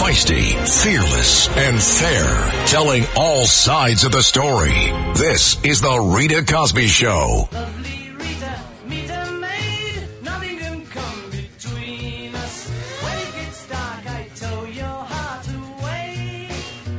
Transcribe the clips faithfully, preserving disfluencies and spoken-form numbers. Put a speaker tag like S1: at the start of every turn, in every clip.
S1: Feisty, fearless, and fair, telling all sides of the story. This is The Rita Cosby Show.
S2: Lovely Rita, meet a maid, nothing can come between us. When it gets dark, I tow your heart away.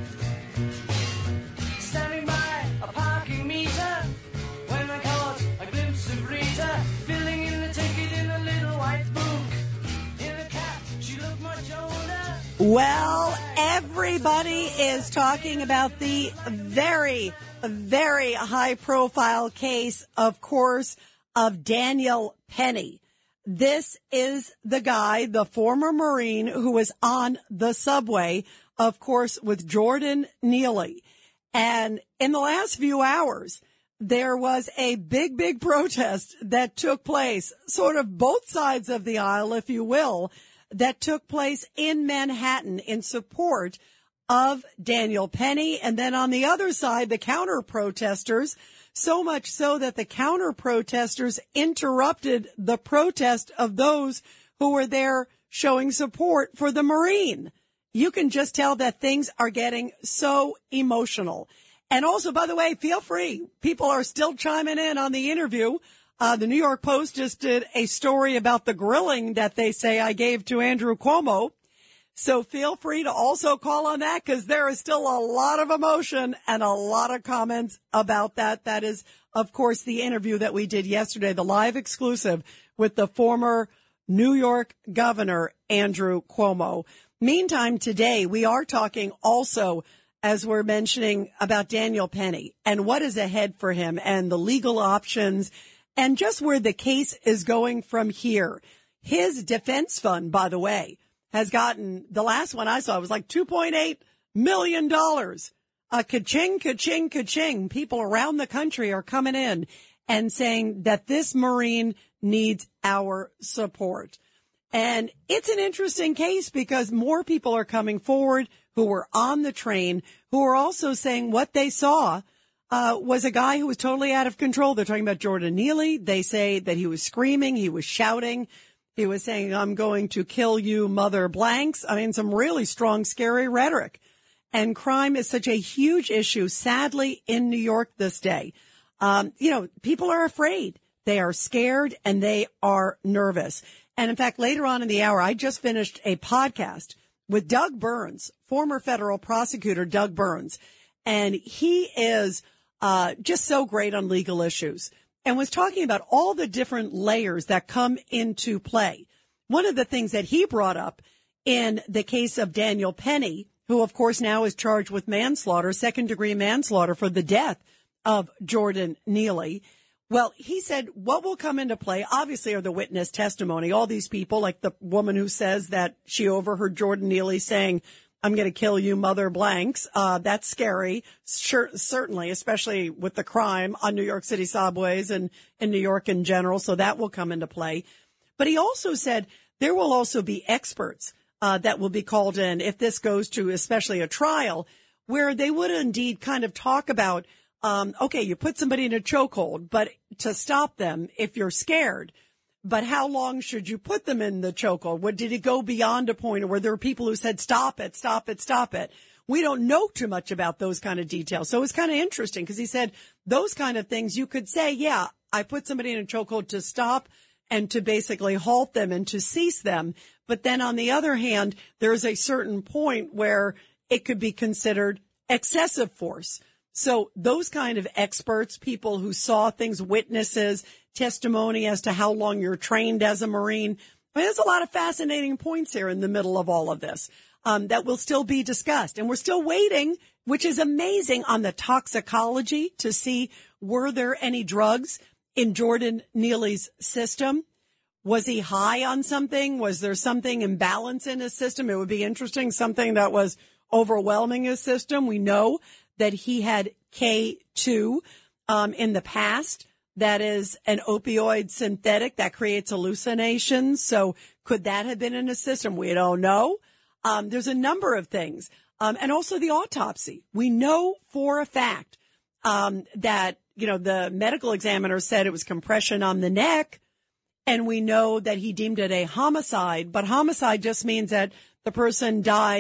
S2: Standing by a parking meter, when I caught a glimpse of Rita, filling in the ticket in a little white book. In a cap, she looked much older.
S3: Well, everybody is talking about the very, very high-profile case, of course, of Daniel Penny. This is the guy, the former Marine, who was on the subway, of course, with Jordan Neely. And in the last few hours, there was a big, big protest that took place, sort of both sides of the aisle, if you will, that took place in Manhattan in support of Daniel Penny. And then on the other side, the counter protesters, so much so that the counter protesters interrupted the protest of those who were there showing support for the Marine. You can just tell that things are getting so emotional. And also, by the way, feel free. People are still chiming in on the interview. Uh, the New York Post just did a story about the grilling that they say I gave to Andrew Cuomo. So feel free to also call on that, because there is still a lot of emotion and a lot of comments about that. That is, of course, the interview that we did yesterday, the live exclusive with the former New York governor, Andrew Cuomo. Meantime, today we are talking also, as we're mentioning, about Daniel Penny and what is ahead for him and the legal options and just where the case is going from here. His defense fund, by the way, has gotten, the last one I saw was like two point eight million dollars. A ka-ching, ka-ching, ka-ching. People around the country are coming in and saying that this Marine needs our support. And it's an interesting case because more people are coming forward who were on the train, who are also saying what they saw Uh, was a guy who was totally out of control. They're talking about Jordan Neely. They say that he was screaming, he was shouting, he was saying, I'm going to kill you, mother blanks. I mean, some really strong, scary rhetoric. And crime is such a huge issue, sadly, in New York this day. Um, you know, people are afraid. They are scared and they are nervous. And in fact, later on in the hour, I just finished a podcast with Doug Burns, former federal prosecutor Doug Burns. And he is Uh, just so great on legal issues, and was talking about all the different layers that come into play. One of the things that he brought up in the case of Daniel Penny, who of course now is charged with manslaughter, second degree manslaughter for the death of Jordan Neely. Well, he said what will come into play obviously are the witness testimony. All these people, like the woman who says that she overheard Jordan Neely saying, I'm going to kill you, mother blanks. Uh, that's scary, sure, certainly, especially with the crime on New York City subways and in New York in general. So that will come into play. But he also said there will also be experts uh, that will be called in if this goes to especially a trial, where they would indeed kind of talk about, um, OK, you put somebody in a chokehold, but to stop them if you're scared. But how long should you put them in the chokehold? What, did it go beyond a point where there were people who said, stop it, stop it, stop it? We don't know too much about those kind of details. So it's kind of interesting because he said those kind of things you could say, yeah, I put somebody in a chokehold to stop and to basically halt them and to cease them. But then on the other hand, there's a certain point where it could be considered excessive force. So those kind of experts, people who saw things, witnesses, testimony as to how long you're trained as a Marine. I mean, there's a lot of fascinating points here in the middle of all of this um, that will still be discussed. And we're still waiting, which is amazing, on the toxicology to see were there any drugs in Jordan Neely's system. Was he high on something? Was there something imbalance in his system? It would be interesting, something that was overwhelming his system. We know that he had K two um, in the past. That is an opioid synthetic that creates hallucinations. So could that have been in his system? We don't know. Um, there's a number of things. Um, and also the autopsy. We know for a fact um, that, you know, the medical examiner said it was compression on the neck. And we know that he deemed it a homicide. But homicide just means that the person died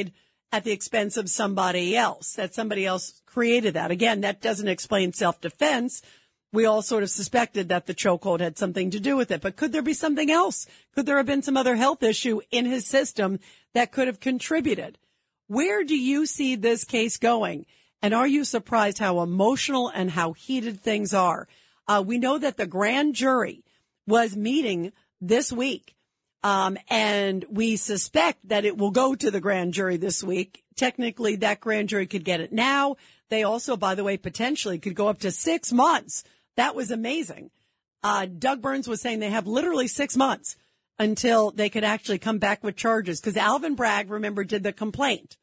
S3: at the expense of somebody else, that somebody else created that. Again, that doesn't explain self-defense. We all sort of suspected that the chokehold had something to do with it. But could there be something else? Could there have been some other health issue in his system that could have contributed? Where do you see this case going? And are you surprised how emotional and how heated things are? Uh, we know that the grand jury was meeting this week. Um, and we suspect that it will go to the grand jury this week. Technically, that grand jury could get it now. They also, by the way, potentially could go up to six months. That was amazing. Uh, Doug Burns was saying they have literally six months until they could actually come back with charges. Because Alvin Bragg, remember, did the complaint.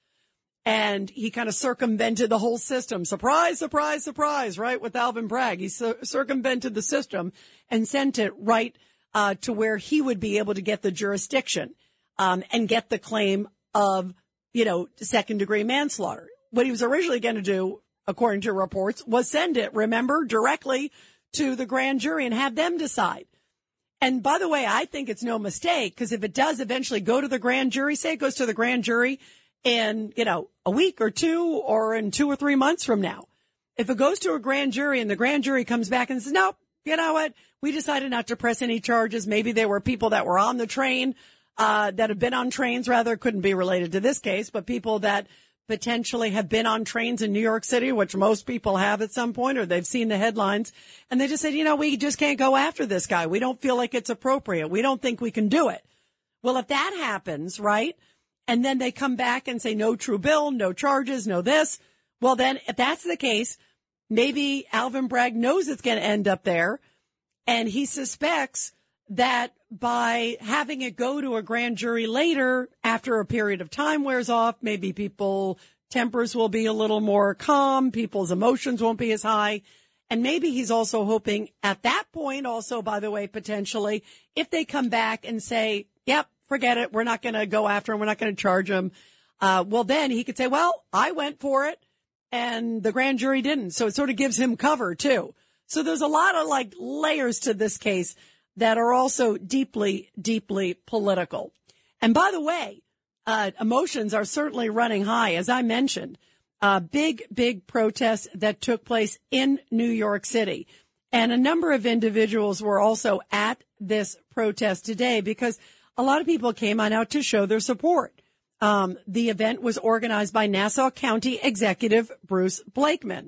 S3: And he kind of circumvented the whole system. Surprise, surprise, surprise, right? With Alvin Bragg. He cir- circumvented the system and sent it right uh, to where he would be able to get the jurisdiction um, and get the claim of, you know, second degree manslaughter. What he was originally going to do, according to reports, was send it, remember, directly to the grand jury and have them decide. And by the way, I think it's no mistake, because if it does eventually go to the grand jury, say it goes to the grand jury in, you know, a week or two or in two or three months from now, if it goes to a grand jury and the grand jury comes back and says, nope, you know what, we decided not to press any charges. Maybe there were people that were on the train, uh, that have been on trains, rather, couldn't be related to this case, but people that potentially have been on trains in New York City, which most people have at some point, or they've seen the headlines, and they just said, you know, we just can't go after this guy. We don't feel like it's appropriate. We don't think we can do it. Well, if that happens, right, and then they come back and say no true bill, no charges, no this, well, then if that's the case, maybe Alvin Bragg knows it's going to end up there, and he suspects that by having it go to a grand jury later, after a period of time wears off, maybe people tempers will be a little more calm, people's emotions won't be as high. And maybe he's also hoping at that point also, by the way, potentially, if they come back and say, yep, forget it, we're not going to go after him, we're not going to charge him, uh, well, then he could say, well, I went for it and the grand jury didn't. So it sort of gives him cover, too. So there's a lot of like layers to this case that are also deeply, deeply political. And by the way, uh, emotions are certainly running high. As I mentioned, uh, big, big protests that took place in New York City. And a number of individuals were also at this protest today because a lot of people came on out to show their support. Um, the event was organized by Nassau County Executive Bruce Blakeman.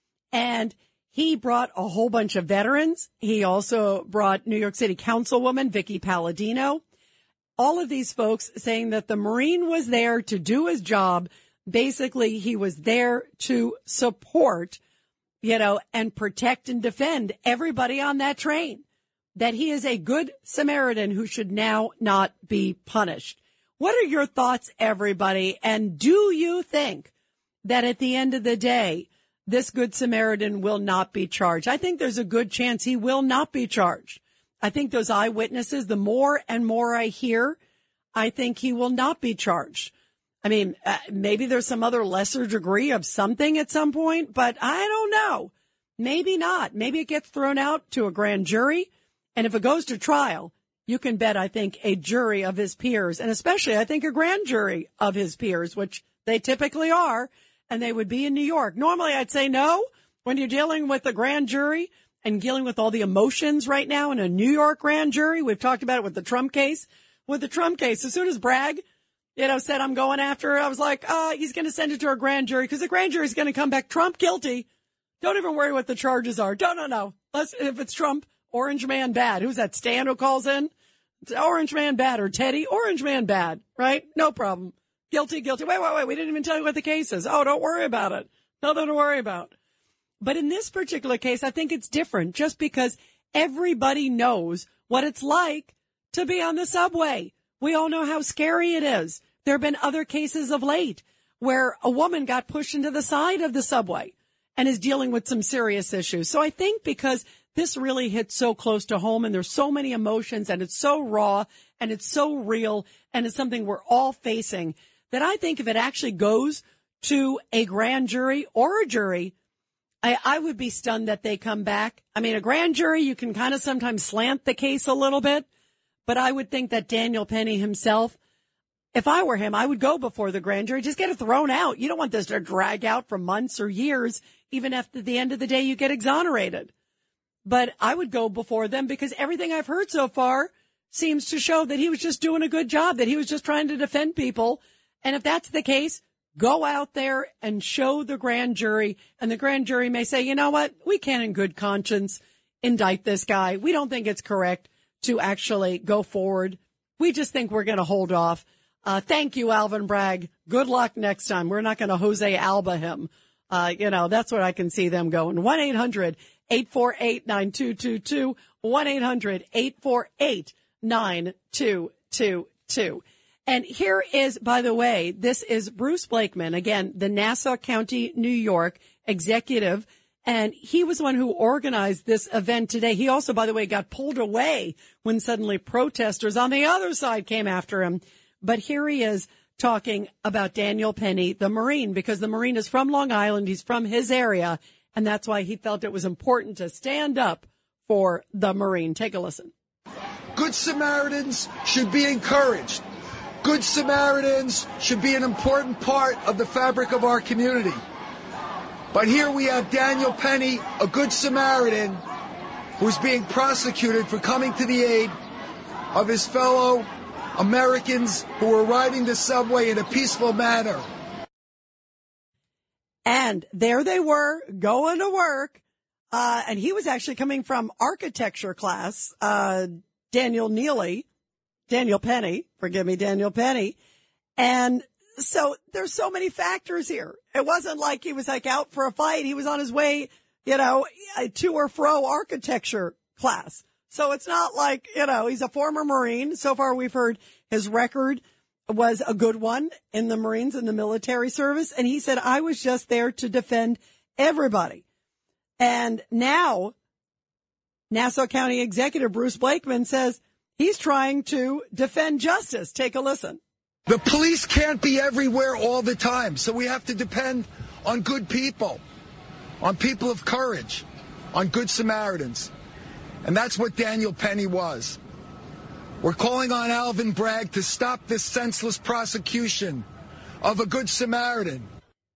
S3: And he brought a whole bunch of veterans. He also brought New York City Councilwoman Vicky Palladino. All of these folks saying that the Marine was there to do his job. Basically, he was there to support, you know, and protect and defend everybody on that train. That he is a good Samaritan who should now not be punished. What are your thoughts, everybody? And do you think that at the end of the day, this Good Samaritan will not be charged? I think there's a good chance he will not be charged. I think those eyewitnesses, the more and more I hear, I think he will not be charged. I mean, uh, maybe there's some other lesser degree of something at some point, but I don't know. Maybe not. Maybe it gets thrown out to a grand jury. And if it goes to trial, you can bet, I think, a jury of his peers, and especially, I think, a grand jury of his peers, which they typically are, and they would be in New York. Normally, I'd say no. When you're dealing with a grand jury and dealing with all the emotions right now in a New York grand jury, we've talked about it with the Trump case. With the Trump case, as soon as Bragg, you know, said, I'm going after her, I was like, uh, he's going to send it to a grand jury because the grand jury is going to come back Trump guilty. Don't even worry what the charges are. No, no, no. Let's, if it's Trump, Orange Man bad. Who's that, Stan, who calls in? It's Orange Man bad, or Teddy, Orange Man bad, right? No problem. Guilty, guilty. Wait, wait, wait. We didn't even tell you what the case is. Oh, don't worry about it. Nothing to worry about. But in this particular case, I think it's different just because everybody knows what it's like to be on the subway. We all know how scary it is. There have been other cases of late where a woman got pushed into the side of the subway and is dealing with some serious issues. So I think because this really hits so close to home and there's so many emotions and it's so raw and it's so real and it's something we're all facing, that I think if it actually goes to a grand jury or a jury, I, I would be stunned that they come back. I mean, a grand jury, you can kind of sometimes slant the case a little bit, but I would think that Daniel Penny himself, if I were him, I would go before the grand jury. Just get it thrown out. You don't want this to drag out for months or years, even if at the end of the day you get exonerated. But I would go before them because everything I've heard so far seems to show that he was just doing a good job, that he was just trying to defend people. And if that's the case, go out there and show the grand jury, and the grand jury may say, you know what, we can't in good conscience indict this guy. We don't think it's correct to actually go forward. We just think we're going to hold off. Uh, thank you, Alvin Bragg. Good luck next time. We're not going to Jose Alba him. Uh, you know, that's what I can see them going. one eight hundred eight four eight nine two two two, one eight hundred eight four eight nine two two two. And here is, by the way, this is Bruce Blakeman, again, the Nassau County, New York executive, and he was the one who organized this event today. He also, by the way, got pulled away when suddenly protesters on the other side came after him. But here he is talking about Daniel Penny, the Marine, because the Marine is from Long Island. He's from his area, and that's why he felt it was important to stand up for the Marine. Take a listen.
S4: Good Samaritans should be encouraged. Good Samaritans should be an important part of the fabric of our community. But here we have Daniel Penny, a Good Samaritan, who's being prosecuted for coming to the aid of his fellow Americans who were riding the subway in a peaceful manner.
S3: And there they were, going to work. Uh, and he was actually coming from architecture class, uh, Daniel Neely. Daniel Penny, forgive me, Daniel Penny. And so there's so many factors here. It wasn't like he was like out for a fight. He was on his way, you know, to or fro architecture class. So it's not like, you know, he's a former Marine. So far we've heard his record was a good one in the Marines and the military service. And he said, I was just there to defend everybody. And now Nassau County Executive Bruce Blakeman says, he's trying to defend justice. Take a listen.
S4: The police can't be everywhere all the time, so we have to depend on good people, on people of courage, on Good Samaritans. And that's what Daniel Penny was. We're calling on Alvin Bragg to stop this senseless prosecution of a Good Samaritan.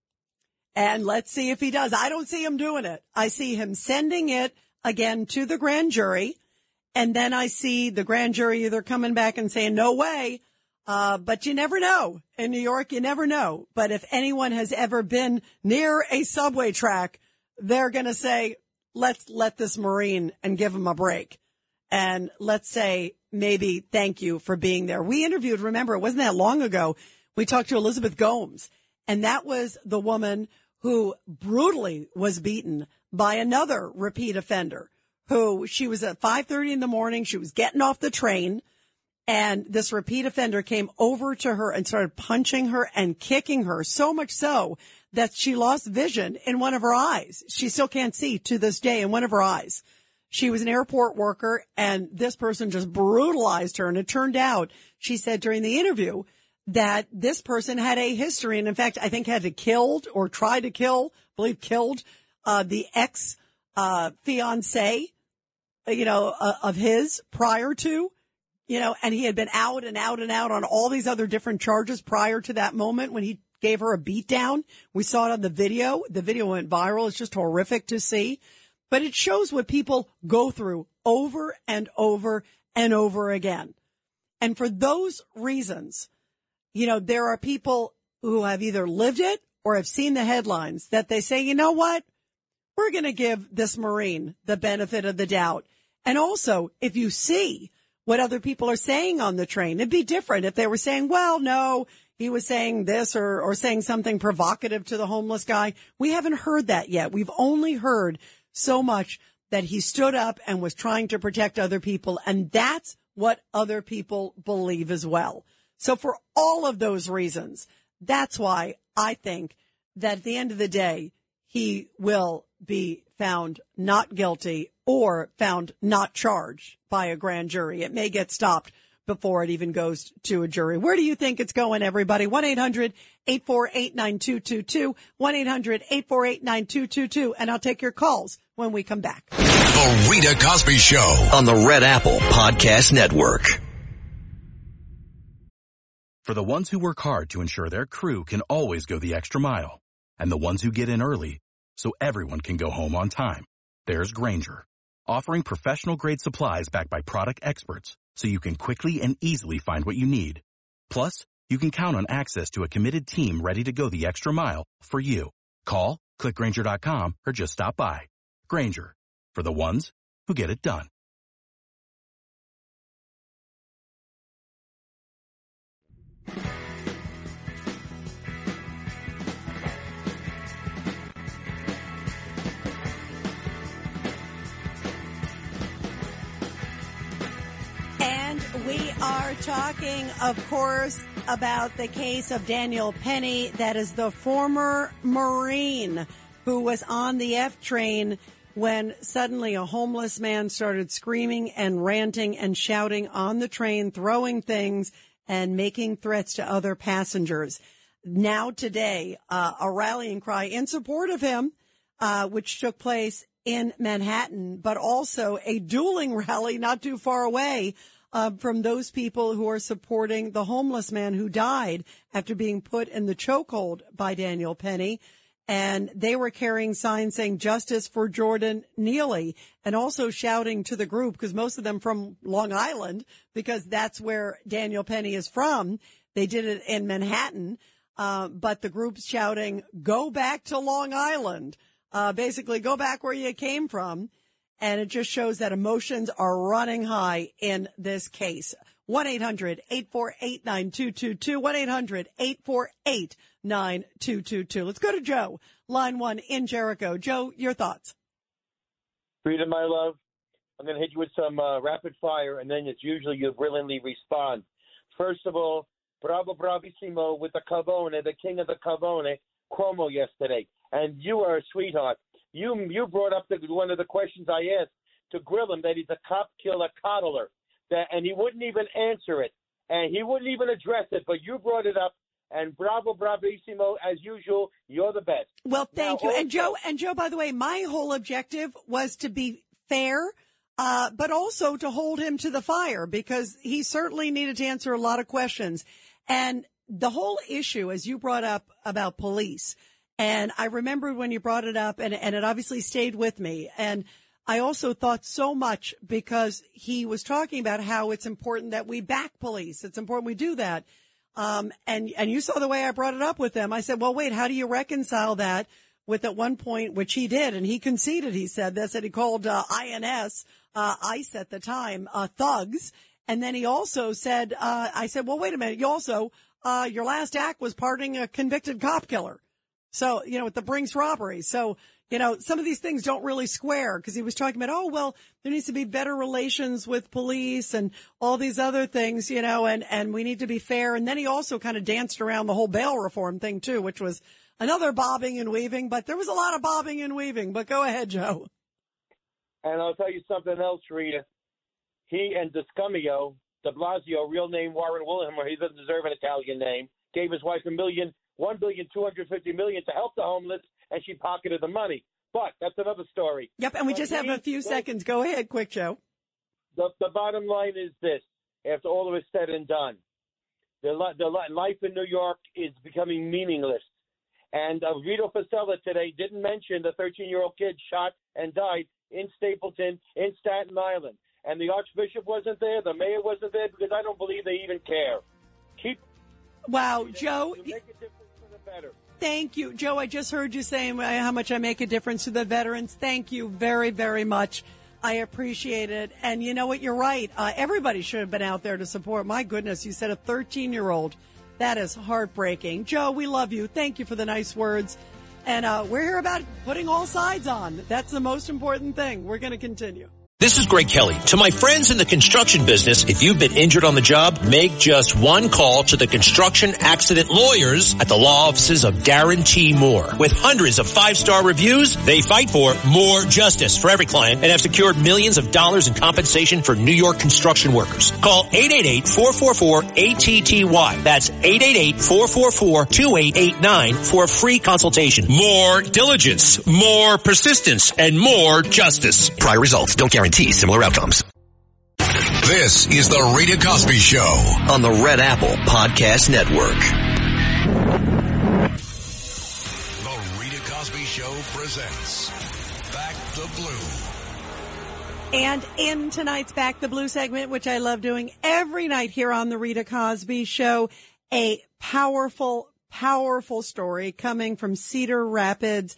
S3: And let's see if he does. I don't see him doing it. I see him sending it again to the grand jury. And then I see the grand jury either coming back and saying, no way. Uh, but you never know. In New York, you never know. But if anyone has ever been near a subway track, they're going to say, let's let this Marine and give him a break. And let's say maybe thank you for being there. We interviewed, remember, it wasn't that long ago. We talked to Elizabeth Gomes, and that was the woman who brutally was beaten by another repeat offender. Who she was at five thirty in the morning. She was getting off the train, and this repeat offender came over to her and started punching her and kicking her, so much so that she lost vision in one of her eyes. She still can't see to this day in one of her eyes. She was an airport worker, and this person just brutalized her. And it turned out, she said during the interview, that this person had a history, and in fact, I think had to killed or tried to kill, I believe killed, uh, the ex, uh, fiance, you know, uh, of his prior to, you know, and he had been out and out and out on all these other different charges prior to that moment when he gave her a beat down. We saw it on the video. The video went viral. It's just horrific to see, but it shows what people go through over and over and over again. And for those reasons, you know, there are people who have either lived it or have seen the headlines that they say, you know what? We're going to give this Marine the benefit of the doubt. And also, if you see what other people are saying on the train, it'd be different if they were saying, well, no, he was saying this or, or saying something provocative to the homeless guy. We haven't heard that yet. We've only heard so much that he stood up and was trying to protect other people. And that's what other people believe as well. So for all of those reasons, that's why I think that at the end of the day, he will be found not guilty or found not charged by a grand jury. It may get stopped before it even goes to a jury. Where do you think it's going, everybody? one eight hundred eight four eight nine two two two, one eight hundred eight four eight nine two two two, and I'll take your calls when we come back.
S1: The Rita Cosby Show on the Red Apple Podcast Network.
S5: For the ones who work hard to ensure their crew can always go the extra mile, and the ones who get in early so everyone can go home on time, there's Grainger, offering professional-grade supplies backed by product experts so you can quickly and easily find what you need. Plus, you can count on access to a committed team ready to go the extra mile for you. Call, click Grainger dot com, or just stop by. Grainger, for the ones who get it done.
S3: And we are talking, of course, about the case of Daniel Penny. That is the former Marine who was on the F train when suddenly a homeless man started screaming and ranting and shouting on the train, throwing things and making threats to other passengers. Now today, uh, a rallying cry in support of him, uh, which took place in Manhattan, but also a dueling rally not too far away uh, from those people who are supporting the homeless man who died after being put in the chokehold by Daniel Penny. And they were carrying signs saying justice for Jordan Neely, and also shouting to the group, because most of them from Long Island, because that's where Daniel Penny is from. They did it in Manhattan, uh, but the group's shouting, go back to Long Island, uh, basically go back where you came from. And it just shows that emotions are running high in this case. one eight hundred eight four eight nine two two two, one eight hundred eight four eight nine two two two. Let's go to Joe, line one in Jericho. Joe, your thoughts.
S6: Freedom, my love. I'm going to hit you with some uh, rapid fire, and then it's usually you brilliantly respond. First of all, bravo, bravissimo with the Cavone, the king of the Cavone, Cuomo yesterday. And you are a sweetheart. You you brought up the, one of the questions I asked to grill him, that he's a cop killer coddler. That, and he wouldn't even answer it, and he wouldn't even address it, but you brought it up, and bravo, bravissimo, as usual, you're the best.
S3: Well, thank
S6: now,
S3: you.
S6: also,
S3: and Joe, and Joe, by the way, my whole objective was to be fair, uh, but also to hold him to the fire, because he certainly needed to answer a lot of questions. And the whole issue, as you brought up about police, and I remembered when you brought it up, and, and it obviously stayed with me, and I also thought so much, because he was talking about how it's important that we back police. It's important we do that. Um, and, and you saw the way I brought it up with them. I said, well, wait, how do you reconcile that with at one point, which he did, and he conceded, he said this, and he called uh, I N S, uh, ICE at the time, uh, thugs. And then he also said, uh, I said, well, wait a minute. You also, uh, your last act was pardoning a convicted cop killer. So, you know, with the Brinks robbery. So, you know, some of these things don't really square, because he was talking about, oh, well, there needs to be better relations with police and all these other things, you know, and, and we need to be fair. And then he also kind of danced around the whole bail reform thing, too, which was another bobbing and weaving. But there was a lot of bobbing and weaving. But go ahead, Joe.
S6: And I'll tell you something else, Rita. He and DeScumio, de Blasio, real name Warren Wilhelmer, he doesn't deserve an Italian name, gave his wife a million, one billion two hundred fifty million to help the homeless, and she pocketed the money. But that's another story.
S3: Yep, and we
S6: but
S3: just have
S6: he,
S3: a few
S6: they,
S3: seconds. Go ahead, quick, Joe.
S6: The, the bottom line is this: after all of it said and done, the the life in New York is becoming meaningless. And uh, Vito Fossella today didn't mention the thirteen-year-old kid shot and died in Stapleton, in Staten Island. And the Archbishop wasn't there, the mayor wasn't there, because I don't believe they even care. Keep.
S3: Wow, Joe.
S6: You make a difference for the better.
S3: Thank you, Joe. I just heard you saying how much I make a difference to the veterans. Thank you very, very much. I appreciate it. And you know what? You're right. Uh, everybody should have been out there to support. My goodness, you said a thirteen-year-old. That is heartbreaking. Joe, we love you. Thank you for the nice words. And uh, we're here about putting all sides on. That's the most important thing. We're going to continue.
S7: This is Greg Kelly. To my friends in the construction business, if you've been injured on the job, make just one call to the construction accident lawyers at the law offices of Darren T. Moore. With hundreds of five-star reviews, they fight for more justice for every client and have secured millions of dollars in compensation for New York construction workers. Call eight eight eight, four four four, A T T Y. That's eight eight eight, four four four, two eight eight nine for a free consultation. More diligence, more persistence, and more justice.
S8: Prior results don't guarantee similar outcomes.
S1: This is the Rita Cosby Show
S7: on the Red Apple Podcast Network.
S1: The Rita Cosby Show presents Back the Blue.
S3: And in tonight's Back the Blue segment, which I love doing every night here on the Rita Cosby Show, a powerful, powerful story coming from Cedar Rapids,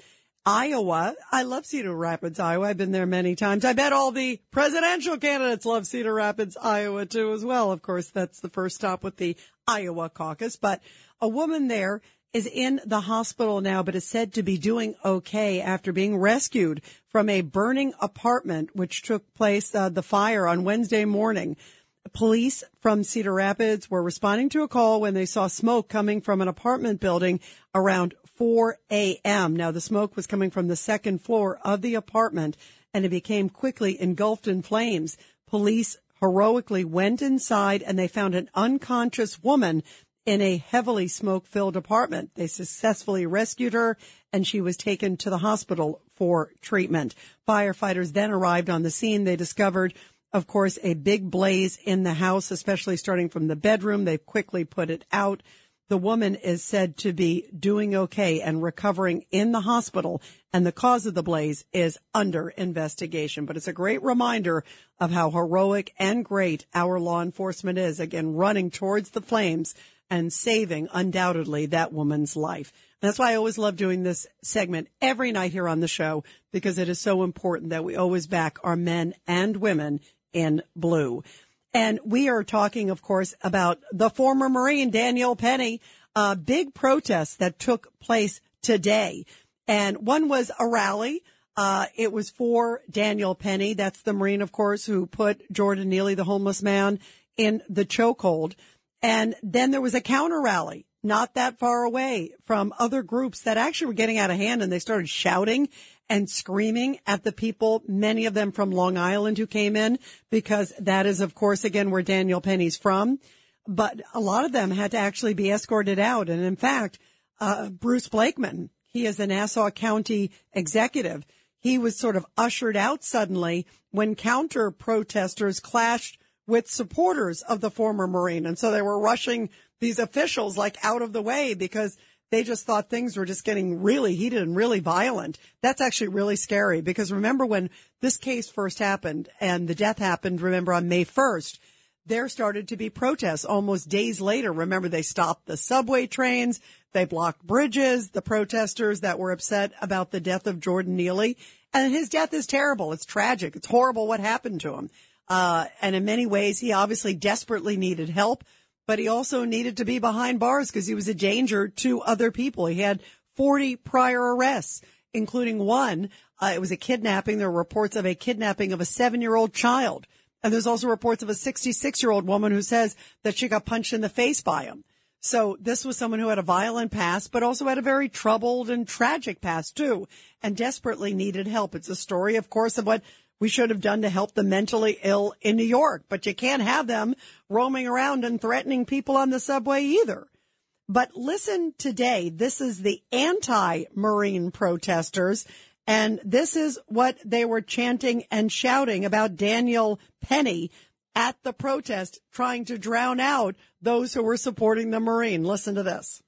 S3: Iowa. I love Cedar Rapids, Iowa. I've been there many times. I bet all the presidential candidates love Cedar Rapids, Iowa, too, as well. Of course, that's the first stop with the Iowa caucus. But a woman there is in the hospital now, but is said to be doing okay after being rescued from a burning apartment, which took place, uh, the fire on Wednesday morning. Police from Cedar Rapids were responding to a call when they saw smoke coming from an apartment building around four a.m. Now, the smoke was coming from the second floor of the apartment, and it became quickly engulfed in flames. Police heroically went inside, and they found an unconscious woman in a heavily smoke-filled apartment. They successfully rescued her, and she was taken to the hospital for treatment. Firefighters then arrived on the scene. They discovered, of course, a big blaze in the house, especially starting from the bedroom. They quickly put it out. The woman is said to be doing okay and recovering in the hospital, and the cause of the blaze is under investigation. But it's a great reminder of how heroic and great our law enforcement is, again, running towards the flames and saving, undoubtedly, that woman's life. And that's why I always love doing this segment every night here on the show, because it is so important that we always back our men and women in blue. And we are talking, of course, about the former Marine, Daniel Penny, a big protest that took place today. And one was a rally. Uh, it was for Daniel Penny. That's the Marine, of course, who put Jordan Neely, the homeless man, in the chokehold. And then there was a counter rally not that far away from other groups that actually were getting out of hand, and they started shouting and screaming at the people, many of them from Long Island, who came in, because that is, of course, again, where Daniel Penny's from. But a lot of them had to actually be escorted out. And in fact, uh, Bruce Blakeman, he is a Nassau County executive. He was sort of ushered out suddenly when counter protesters clashed with supporters of the former Marine. And so they were rushing these officials like out of the way because they just thought things were just getting really heated and really violent. That's actually really scary, because remember when this case first happened and the death happened, remember, on May first, there started to be protests almost days later. Remember, they stopped the subway trains. They blocked bridges, the protesters that were upset about the death of Jordan Neely. And his death is terrible. It's tragic. It's horrible what happened to him. Uh, and in many ways, he obviously desperately needed help. But he also needed to be behind bars because he was a danger to other people. He had forty prior arrests, including one. Uh, it was a kidnapping. There were reports of a kidnapping of a seven-year-old child. And there's also reports of a sixty-six-year-old woman who says that she got punched in the face by him. So this was someone who had a violent past, but also had a very troubled and tragic past, too, and desperately needed help. It's a story, of course, of what we should have done to help the mentally ill in New York. But you can't have them roaming around and threatening people on the subway either. But listen today, this is the anti-Marine protesters, and this is what they were chanting and shouting about Daniel Penny at the protest, trying to drown out those who were supporting the Marine. Listen to this.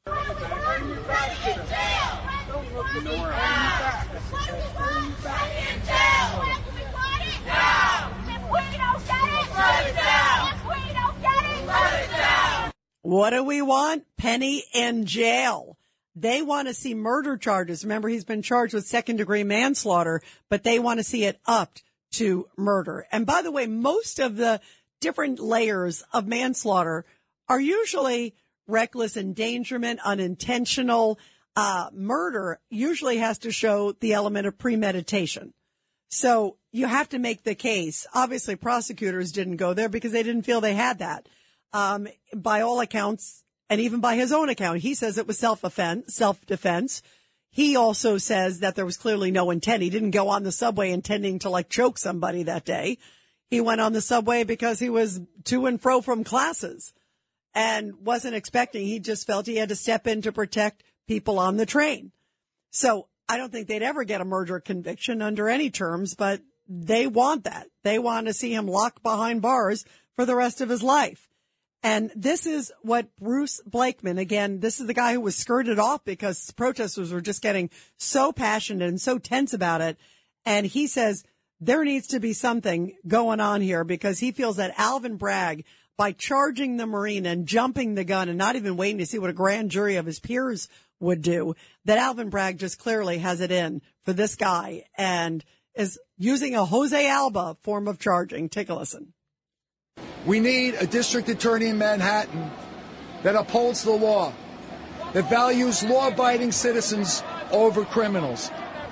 S3: What do we want? Penny in jail. They want to see murder charges. Remember, he's been charged with second-degree manslaughter, but they want to see it upped to murder. And by the way, most of the different layers of manslaughter are usually reckless endangerment, unintentional. Uh, murder usually has to show the element of premeditation. So you have to make the case. Obviously, prosecutors didn't go there because they didn't feel they had that. Um, by all accounts, and even by his own account, he says it was self-defense, self-defense. He also says that there was clearly no intent. He didn't go on the subway intending to, like, choke somebody that day. He went on the subway because he was to and fro from classes and wasn't expecting. He just felt he had to step in to protect people on the train. So I don't think they'd ever get a murder conviction under any terms, but they want that. They want to see him locked behind bars for the rest of his life. And this is what Bruce Blakeman, again, this is the guy who was skirted off because protesters were just getting so passionate and so tense about it. And he says there needs to be something going on here because he feels that Alvin Bragg, by charging the Marine and jumping the gun and not even waiting to see what a grand jury of his peers would do, that Alvin Bragg just clearly has it in for this guy and is using a Jose Alba form of charging. Take a listen.
S4: We need a district attorney in Manhattan that upholds the law, that values law-abiding citizens over criminals.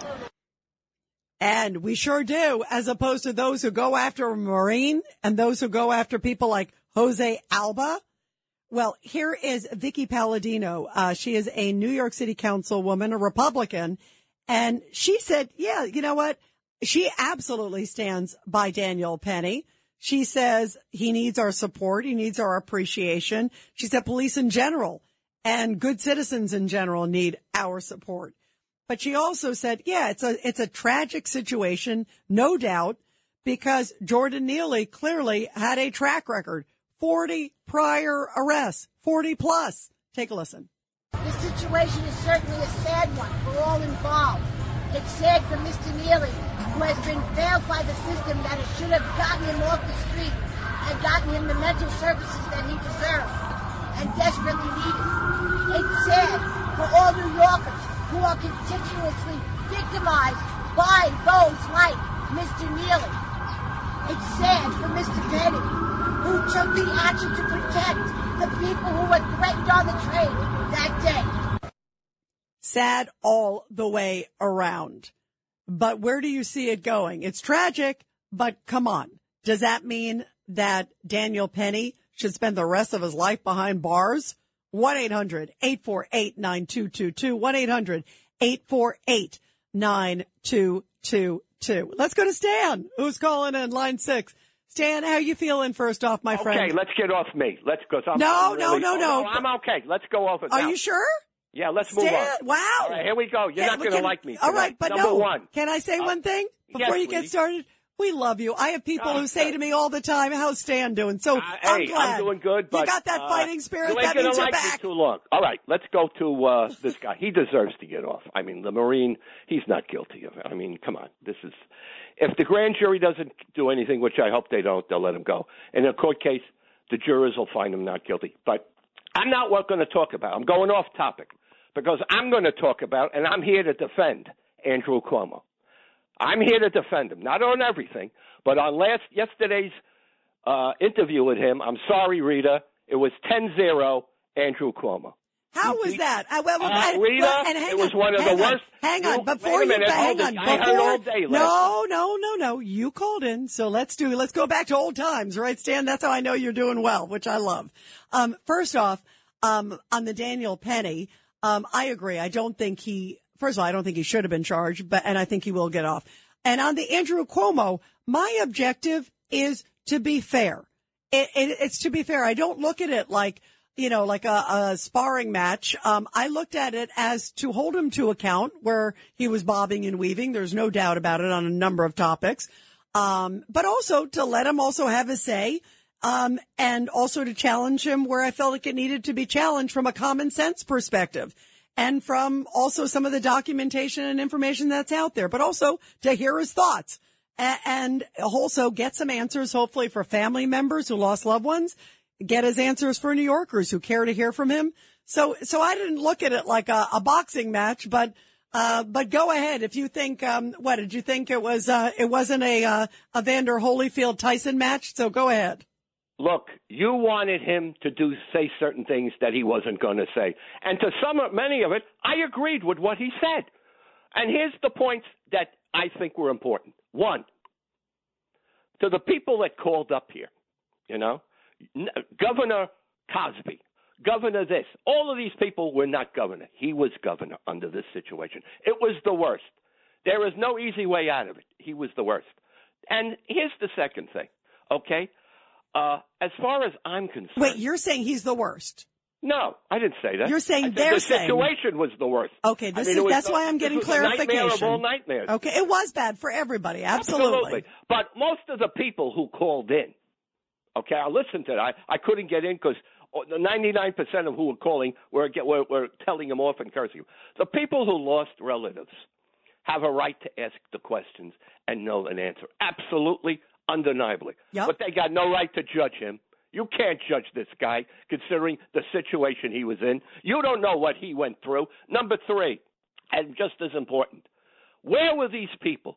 S3: And we sure do, as opposed to those who go after a Marine and those who go after people like Jose Alba. Well, here is Vicky Palladino. Uh, she is a New York City councilwoman, a Republican. And she said, yeah, you know what? She absolutely stands by Daniel Penny. She says he needs our support. He needs our appreciation. She said police in general and good citizens in general need our support. But she also said, yeah, it's a, it's a tragic situation, no doubt, because Jordan Neely clearly had a track record, forty prior arrests, forty plus. Take a listen.
S8: The situation is certainly a sad one for all involved. It's sad for Mister Neely, who has been failed by the system that it should have gotten him off the street and gotten him the mental services that he deserved and desperately needed. It's sad for all New Yorkers who are continuously victimized by those like Mister Neely. It's sad for Mister Penny, who took the action to protect the people who were threatened on the train that day.
S3: Sad all the way around. But where do you see it going? It's tragic, but come on. Does that mean that Daniel Penny should spend the rest of his life behind bars? one eight hundred eight four eight nine two two two. one eight hundred eight four eight nine two two two. Let's go to Stan, who's calling in line six. Stan, how you feeling first off, my friend?
S9: Okay, let's get off me. Let's go. I'm,
S3: no,
S9: I'm
S3: no,
S9: really,
S3: no,
S9: oh,
S3: no,
S9: no. I'm okay. Let's go off it
S3: Are
S9: now.
S3: you sure?
S9: Yeah, let's
S3: Stan,
S9: move on.
S3: wow.
S9: All right, here we go. You're
S3: yeah,
S9: not going to
S3: can,
S9: like me tonight.
S3: All right, but
S9: Number
S3: no.
S9: one.
S3: Can I say
S9: uh,
S3: one thing before
S9: yes,
S3: you get
S9: please.
S3: started? We love you. I have people who say to me all the time, how's Stan doing? So
S9: Uh,
S3: I'm
S9: hey,
S3: glad.
S9: I'm doing good, but
S3: you got that
S9: uh,
S3: fighting spirit.
S9: You ain't
S3: That
S9: gonna
S3: means you're
S9: like
S3: back.
S9: me too long. All right, let's go to uh, this guy. He deserves to get off. I mean, the Marine, he's not guilty of it. I mean, come on. This is if the grand jury doesn't do anything, which I hope they don't, they'll let him go. In a court case, the jurors will find him not guilty. But I'm not what going to talk about. I'm going off topic because I'm going to talk about, and I'm here to defend Andrew Cuomo. I'm here to defend him, not on everything, but on last yesterday's uh, interview with him. I'm sorry, Rita. It was ten zero Andrew Cuomo.
S3: How was that? Uh, well,
S9: Uh,
S3: and,
S9: Rita,
S3: well, and hang
S9: it was
S3: on,
S9: one of
S3: hang
S9: the
S3: on,
S9: worst.
S3: Hang on,
S9: You-
S3: before
S9: wait a
S3: you
S9: minute,
S3: hang
S9: hold
S3: on,
S9: it. I heard
S3: before,
S9: all day last
S3: no, no, no, no. You called in, so let's do. Let's go back to old times, right, Stan? That's how I know you're doing well, which I love. Um, first off, um, on the Daniel Penny, um, I agree. I don't think he. First of all, I don't think he should have been charged, but and I think he will get off. And on the Andrew Cuomo, my objective is to be fair. It, it, it's to be fair. I don't look at it like, you know, like a, a sparring match. Um, I looked at it as to hold him to account where he was bobbing and weaving. There's no doubt about it on a number of topics. Um, but also to let him also have a say. Um, and also to challenge him where I felt like it needed to be challenged from a common sense perspective. And from also some of the documentation and information that's out there, but also to hear his thoughts and also get some answers, hopefully for family members who lost loved ones, get his answers for New Yorkers who care to hear from him. So, so I didn't look at it like a, a boxing match, but, uh, but go ahead. If you think, um, what did you think it was, uh, it wasn't a, uh, a Vander Holyfield Tyson match. So go ahead.
S9: Look, you wanted him to do say certain things that he wasn't going to say. And to some many of it, I agreed with what he said. And here's the points that I think were important. One, to the people that called up here, you know, Governor Cosby, Governor this, all of these people were not governor. He was governor under this situation. It was the worst. There is no easy way out of it. He was the worst. And here's the second thing, okay? Uh, as far as I'm concerned.
S3: Wait, you're saying he's the worst?
S9: No, I didn't say that.
S3: You're saying
S9: I said
S3: they're
S9: the
S3: saying.
S9: The situation was the worst.
S3: Okay, this
S9: I mean,
S3: is, that's
S9: the,
S3: why I'm getting
S9: this was
S3: clarification.
S9: A nightmare of all nightmares.
S3: Okay, it was bad for everybody. Absolutely.
S9: Absolutely. But most of the people who called in, Okay, I listened to it. I, I couldn't get in because ninety-nine percent of who were calling were, were, were telling him off and cursing him. The people who lost relatives have a right to ask the questions and know an answer. Absolutely, undeniably.
S3: Yep.
S9: But they got no right to judge him. You can't judge this guy considering the situation he was in. You don't know what he went through. Number three, and just as important, where were these people?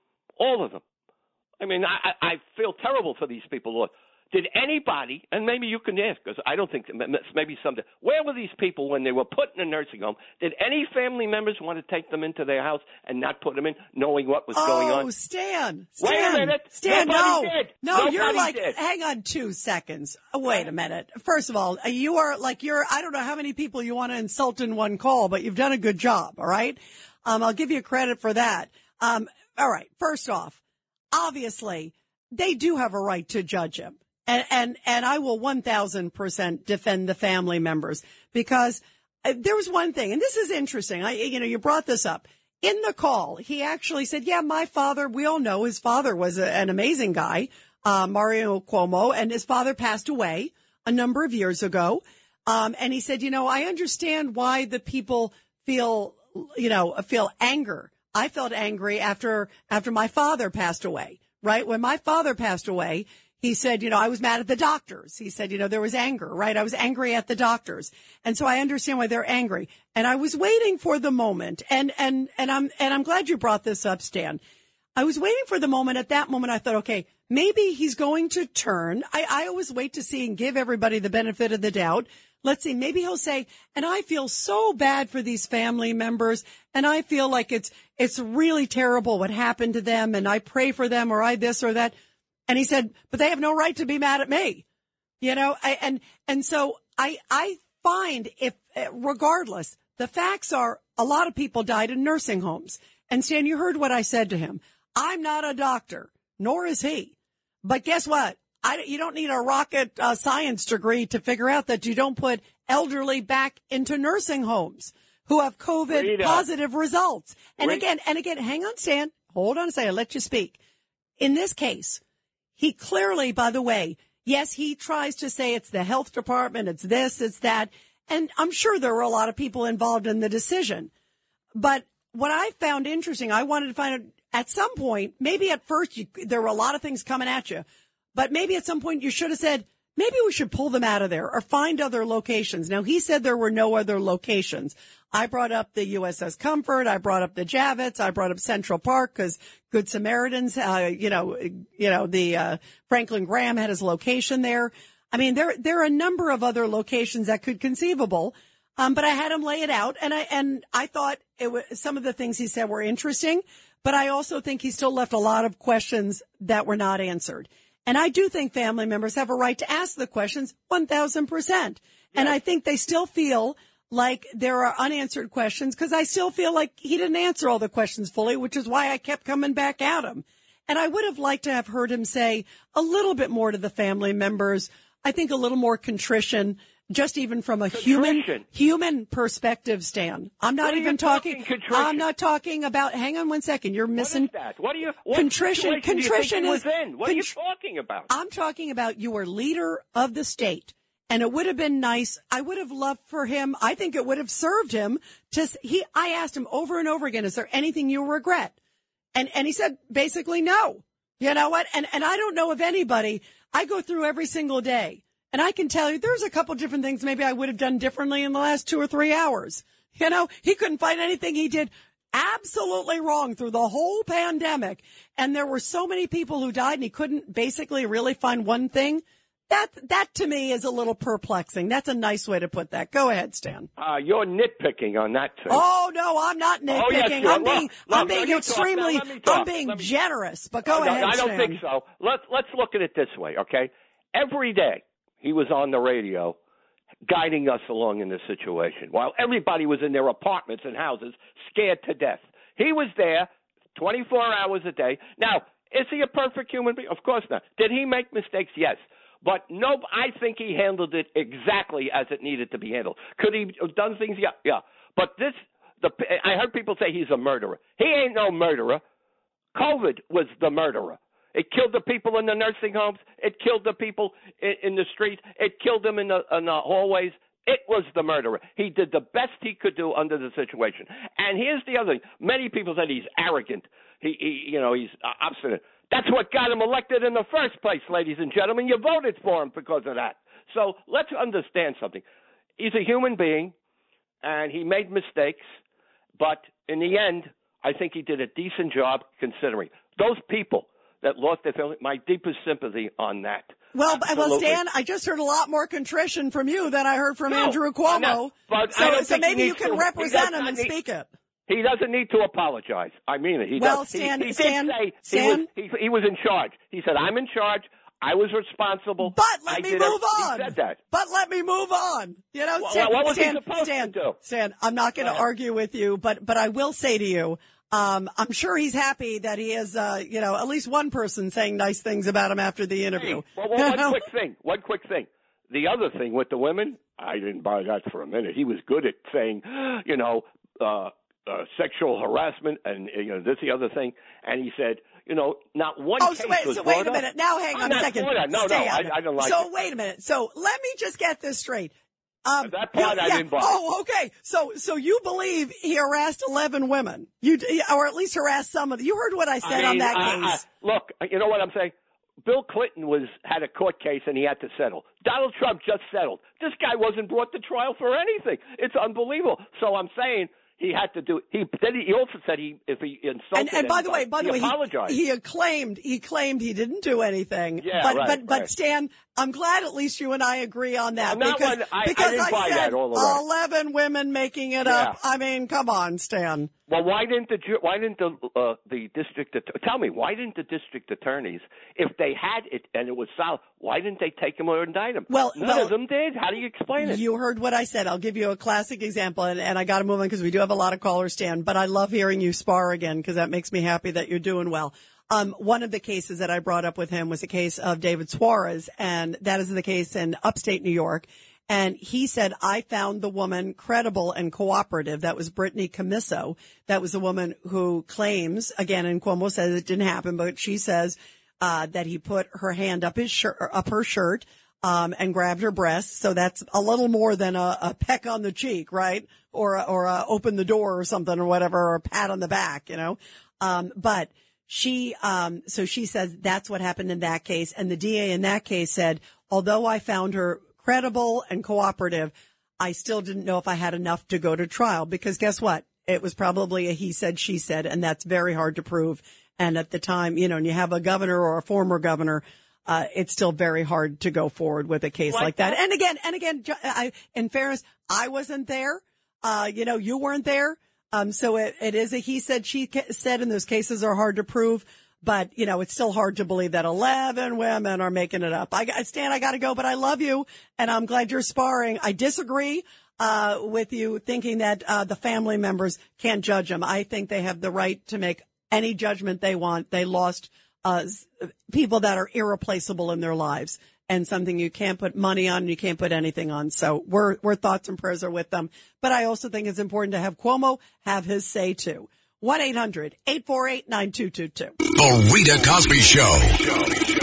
S9: All of them. I mean, I, I feel terrible for these people. Did anybody, and maybe you can ask, because I don't think, maybe someday, where were these people when they were put in a nursing home? Did any family members want to take them into their house and not put them in, knowing what was
S3: oh,
S9: going on?
S3: Oh, Stan. Stan.
S9: Wait a minute.
S3: Stan,
S9: Nobody
S3: no.
S9: did.
S3: No,
S9: Nobody
S3: you're like,
S9: did.
S3: hang on two seconds. Wait a minute. First of all, you are like, you're, I don't know how many people you want to insult in one call, but you've done a good job, all right? Um, I'll give you credit for that. Um, all right. First off, obviously, they do have a right to judge him. And, and, and I will one thousand percent defend the family members, because there was one thing, and this is interesting. I, you know, you brought this up in the call. He actually said, yeah, my father, we all know his father was a, an amazing guy, uh, Mario Cuomo, and his father passed away a number of years ago. Um, and he said, you know, I understand why the people feel, you know, feel anger. I felt angry after, after my father passed away, right? When my father passed away, he said, you know, I was mad at the doctors. He said, you know, there was anger, right? I was angry at the doctors. And so I understand why they're angry. And I was waiting for the moment. And, and, and I'm, and I'm glad you brought this up, Stan. I was waiting for the moment. At that moment, I thought, okay, maybe he's going to turn. I, I always wait to see and give everybody the benefit of the doubt. Let's see, maybe he'll say, and I feel so bad for these family members, and I feel like it's, it's really terrible what happened to them, and I pray for them, or I this or that. And he said, but they have no right to be mad at me. You know, I, and, and so I, I find if, regardless, the facts are a lot of people died in nursing homes. And Stan, you heard what I said to him. I'm not a doctor, nor is he. But guess what? I, you don't need a rocket uh, science degree to figure out that you don't put elderly back into nursing homes who have COVID
S9: Rita.
S3: positive results. And
S9: Rita.
S3: again, and again, hang on, Stan. Hold on a second. I'll let you speak. In this case, he clearly, by the way, yes, he tries to say it's the health department, it's this, it's that. And I'm sure there were a lot of people involved in the decision. But what I found interesting, I wanted to find out at some point, maybe at first you, there were a lot of things coming at you, but maybe at some point you should have said, maybe we should pull them out of there or find other locations. Now, he said there were no other locations. I brought up the U S S Comfort. I brought up the Javits. I brought up Central Park because Good Samaritans, uh, you know, you know, the, uh, Franklin Graham had his location there. I mean, there, there are a number of other locations that could conceivable. Um, but I had him lay it out, and I, and I thought it was, some of the things he said were interesting, but I also think he still left a lot of questions that were not answered. And I do think family members have a right to ask the questions one thousand percent. Yes. And I think they still feel like there are unanswered questions because I still feel like he didn't answer all the questions fully, which is why I kept coming back at him. And I would have liked to have heard him say a little bit more to the family members. I think a little more contrition, just even from a
S9: Contrition.
S3: human human perspective, Stan. I'm not
S9: What
S3: even talking.
S9: talking
S3: I'm not talking about. Hang on one second. You're missing.
S9: What is that? What are you? What
S3: contrition.
S9: situation do you
S3: Contrition
S9: think
S3: is.
S9: he was in? What are you
S3: contr-
S9: talking about?
S3: I'm talking about you were leader of the state, and it would have been nice. I would have loved for him. I think it would have served him to. He. I asked him over and over again, "Is there anything you regret?" And and he said basically no. You know what? And and I don't know of anybody. I go through every single day. And I can tell you there's a couple different things maybe I would have done differently in the last two or three hours. You know, he couldn't find anything he did absolutely wrong through the whole pandemic. And there were so many people who died and he couldn't basically really find one thing. That, that to me is a little perplexing. That's a nice way to put that. Go ahead, Stan.
S9: Uh, you're nitpicking on that too.
S3: Oh, no, I'm not nitpicking.
S9: Oh, yes, you are.
S3: I'm being,
S9: Look,
S3: I'm
S9: look,
S3: being
S9: let me talk.
S3: extremely,
S9: Now, let me talk.
S3: I'm being
S9: Let me-
S3: generous, but go
S9: Oh, no,
S3: ahead,
S9: I don't
S3: Stan.
S9: think so. Let's, let's look at it this way, okay? Every day he was on the radio guiding us along in this situation while everybody was in their apartments and houses scared to death. He was there twenty-four hours a day. Now, is he a perfect human being? Of course not. Did he make mistakes? Yes. But no, I think he handled it exactly as it needed to be handled. Could he have done things? Yeah, yeah. But this, the I heard people say he's a murderer. He ain't no murderer. COVID was the murderer. It killed the people in the nursing homes. It killed the people in, in the streets. It killed them in the, in the hallways. It was the murderer. He did the best he could do under the situation. And here's the other thing. Many people said he's arrogant. He, he you know, he's obstinate. That's what got him elected in the first place, ladies and gentlemen. You voted for him because of that. So let's understand something. He's a human being, and he made mistakes. But in the end, I think he did a decent job considering. Those people that lost their family, my deepest sympathy on that.
S3: Well,
S9: Absolutely.
S3: well, Stan, I just heard a lot more contrition from you than I heard from
S9: no,
S3: Andrew Cuomo.
S9: Not, but
S3: so,
S9: I don't
S3: so
S9: think
S3: maybe
S9: he
S3: you can
S9: to,
S3: represent him and
S9: need,
S3: speak it.
S9: He doesn't need to apologize. I mean it. He
S3: well,
S9: does.
S3: Stan,
S9: he, he
S3: Stan,
S9: did say
S3: Stan,
S9: he was, he, he was in charge. He said, "I'm in charge. I was responsible."
S3: But let
S9: I
S3: me
S9: did
S3: move
S9: everything."
S3: on.
S9: He said that.
S3: But let me move on. You know,
S9: Well,
S3: Stan,
S9: what was
S3: Stan,
S9: he supposed
S3: Stan,
S9: to do?
S3: Stan, I'm not going to argue with you, but but I will say to you, um, I'm sure he's happy that he has, uh, you know, at least one person saying nice things about him after the interview.
S9: Hey, well, well, one quick thing. One quick thing. The other thing with the women, I didn't buy that for a minute. He was good at saying, you know, uh, uh, sexual harassment and, you know, this, the other thing. And he said, you know, not one
S3: oh,
S9: case
S3: so wait,
S9: was
S3: so wait
S9: brought
S3: a minute.
S9: up.
S3: Now, hang
S9: I'm
S3: on a
S9: not
S3: second.
S9: for that. No,
S3: Stay
S9: no,
S3: on
S9: I,
S3: it.
S9: I don't like
S3: so
S9: it.
S3: So wait a minute. So let me just get this straight. Um,
S9: that part
S3: you,
S9: I
S3: yeah.
S9: didn't buy.
S3: Oh, okay. So, so you believe he harassed eleven women? You, or at least harassed some of them. You heard what I said
S9: I mean,
S3: on that
S9: I,
S3: case.
S9: I, look, you know what I'm saying? Bill Clinton was had a court case and he had to settle. Donald Trump just settled. This guy wasn't brought to trial for anything. It's unbelievable. So I'm saying he had to do. He then he also said he if he insulted.
S3: And, and by the way,
S9: anybody,
S3: by the
S9: he
S3: way,
S9: apologized.
S3: he, he claimed he claimed he didn't do anything.
S9: Yeah,
S3: but
S9: right,
S3: but but
S9: right.
S3: Stan, I'm glad at least you and I agree on that
S9: Well,
S3: because
S9: one, I,
S3: because
S9: I didn't buy
S3: said
S9: that all the way.
S3: eleven women making it
S9: Yeah.
S3: up. I mean, come on, Stan.
S9: Well, why didn't the ju- why didn't the uh, the district att- tell me why didn't the district attorneys, if they had it and it was solid, why didn't they take him or indict him?
S3: Well,
S9: none
S3: well,
S9: of them did. How do you explain it?
S3: You heard what I said. I'll give you a classic example, and, and I got to move on because we do have a lot of callers, Stan. But I love hearing you spar again because that makes me happy that you're doing well. Um, one of the cases that I brought up with him was the case of David Suarez, and that is the case in upstate New York. And he said, I found the woman credible and cooperative. That was Brittany Camiso. That was a woman who claims, again, and Cuomo says it didn't happen, but she says uh, that he put her hand up his shirt, up her shirt, um, and grabbed her breasts. So that's a little more than a, a peck on the cheek, right? Or a, or a open the door or something or whatever, or a pat on the back, you know. Um, but she, um, so she says that's what happened in that case. And the D A in that case said, although I found her credible and cooperative, I still didn't know if I had enough to go to trial because guess what? It was probably a he said, she said, and that's very hard to prove. And at the time, you know, and you have a governor or a former governor, uh, it's still very hard to go forward with a case like, like that. that. And again, and again, I, in fairness, I wasn't there. Uh, you know, you weren't there. Um, so it, it is a he said, she said, and those cases are hard to prove. But, you know, it's still hard to believe that eleven women are making it up. I, Stan, I got to go, but I love you, and I'm glad you're sparring. I disagree uh with you thinking that uh the family members can't judge them. I think they have the right to make any judgment they want. They lost uh people that are irreplaceable in their lives, and something you can't put money on and you can't put anything on. So we're, we're thoughts and prayers are with them. But I also think it's important to have Cuomo have his say, too. one eight hundred eight four eight nine two two two.
S1: The Rita Cosby Show.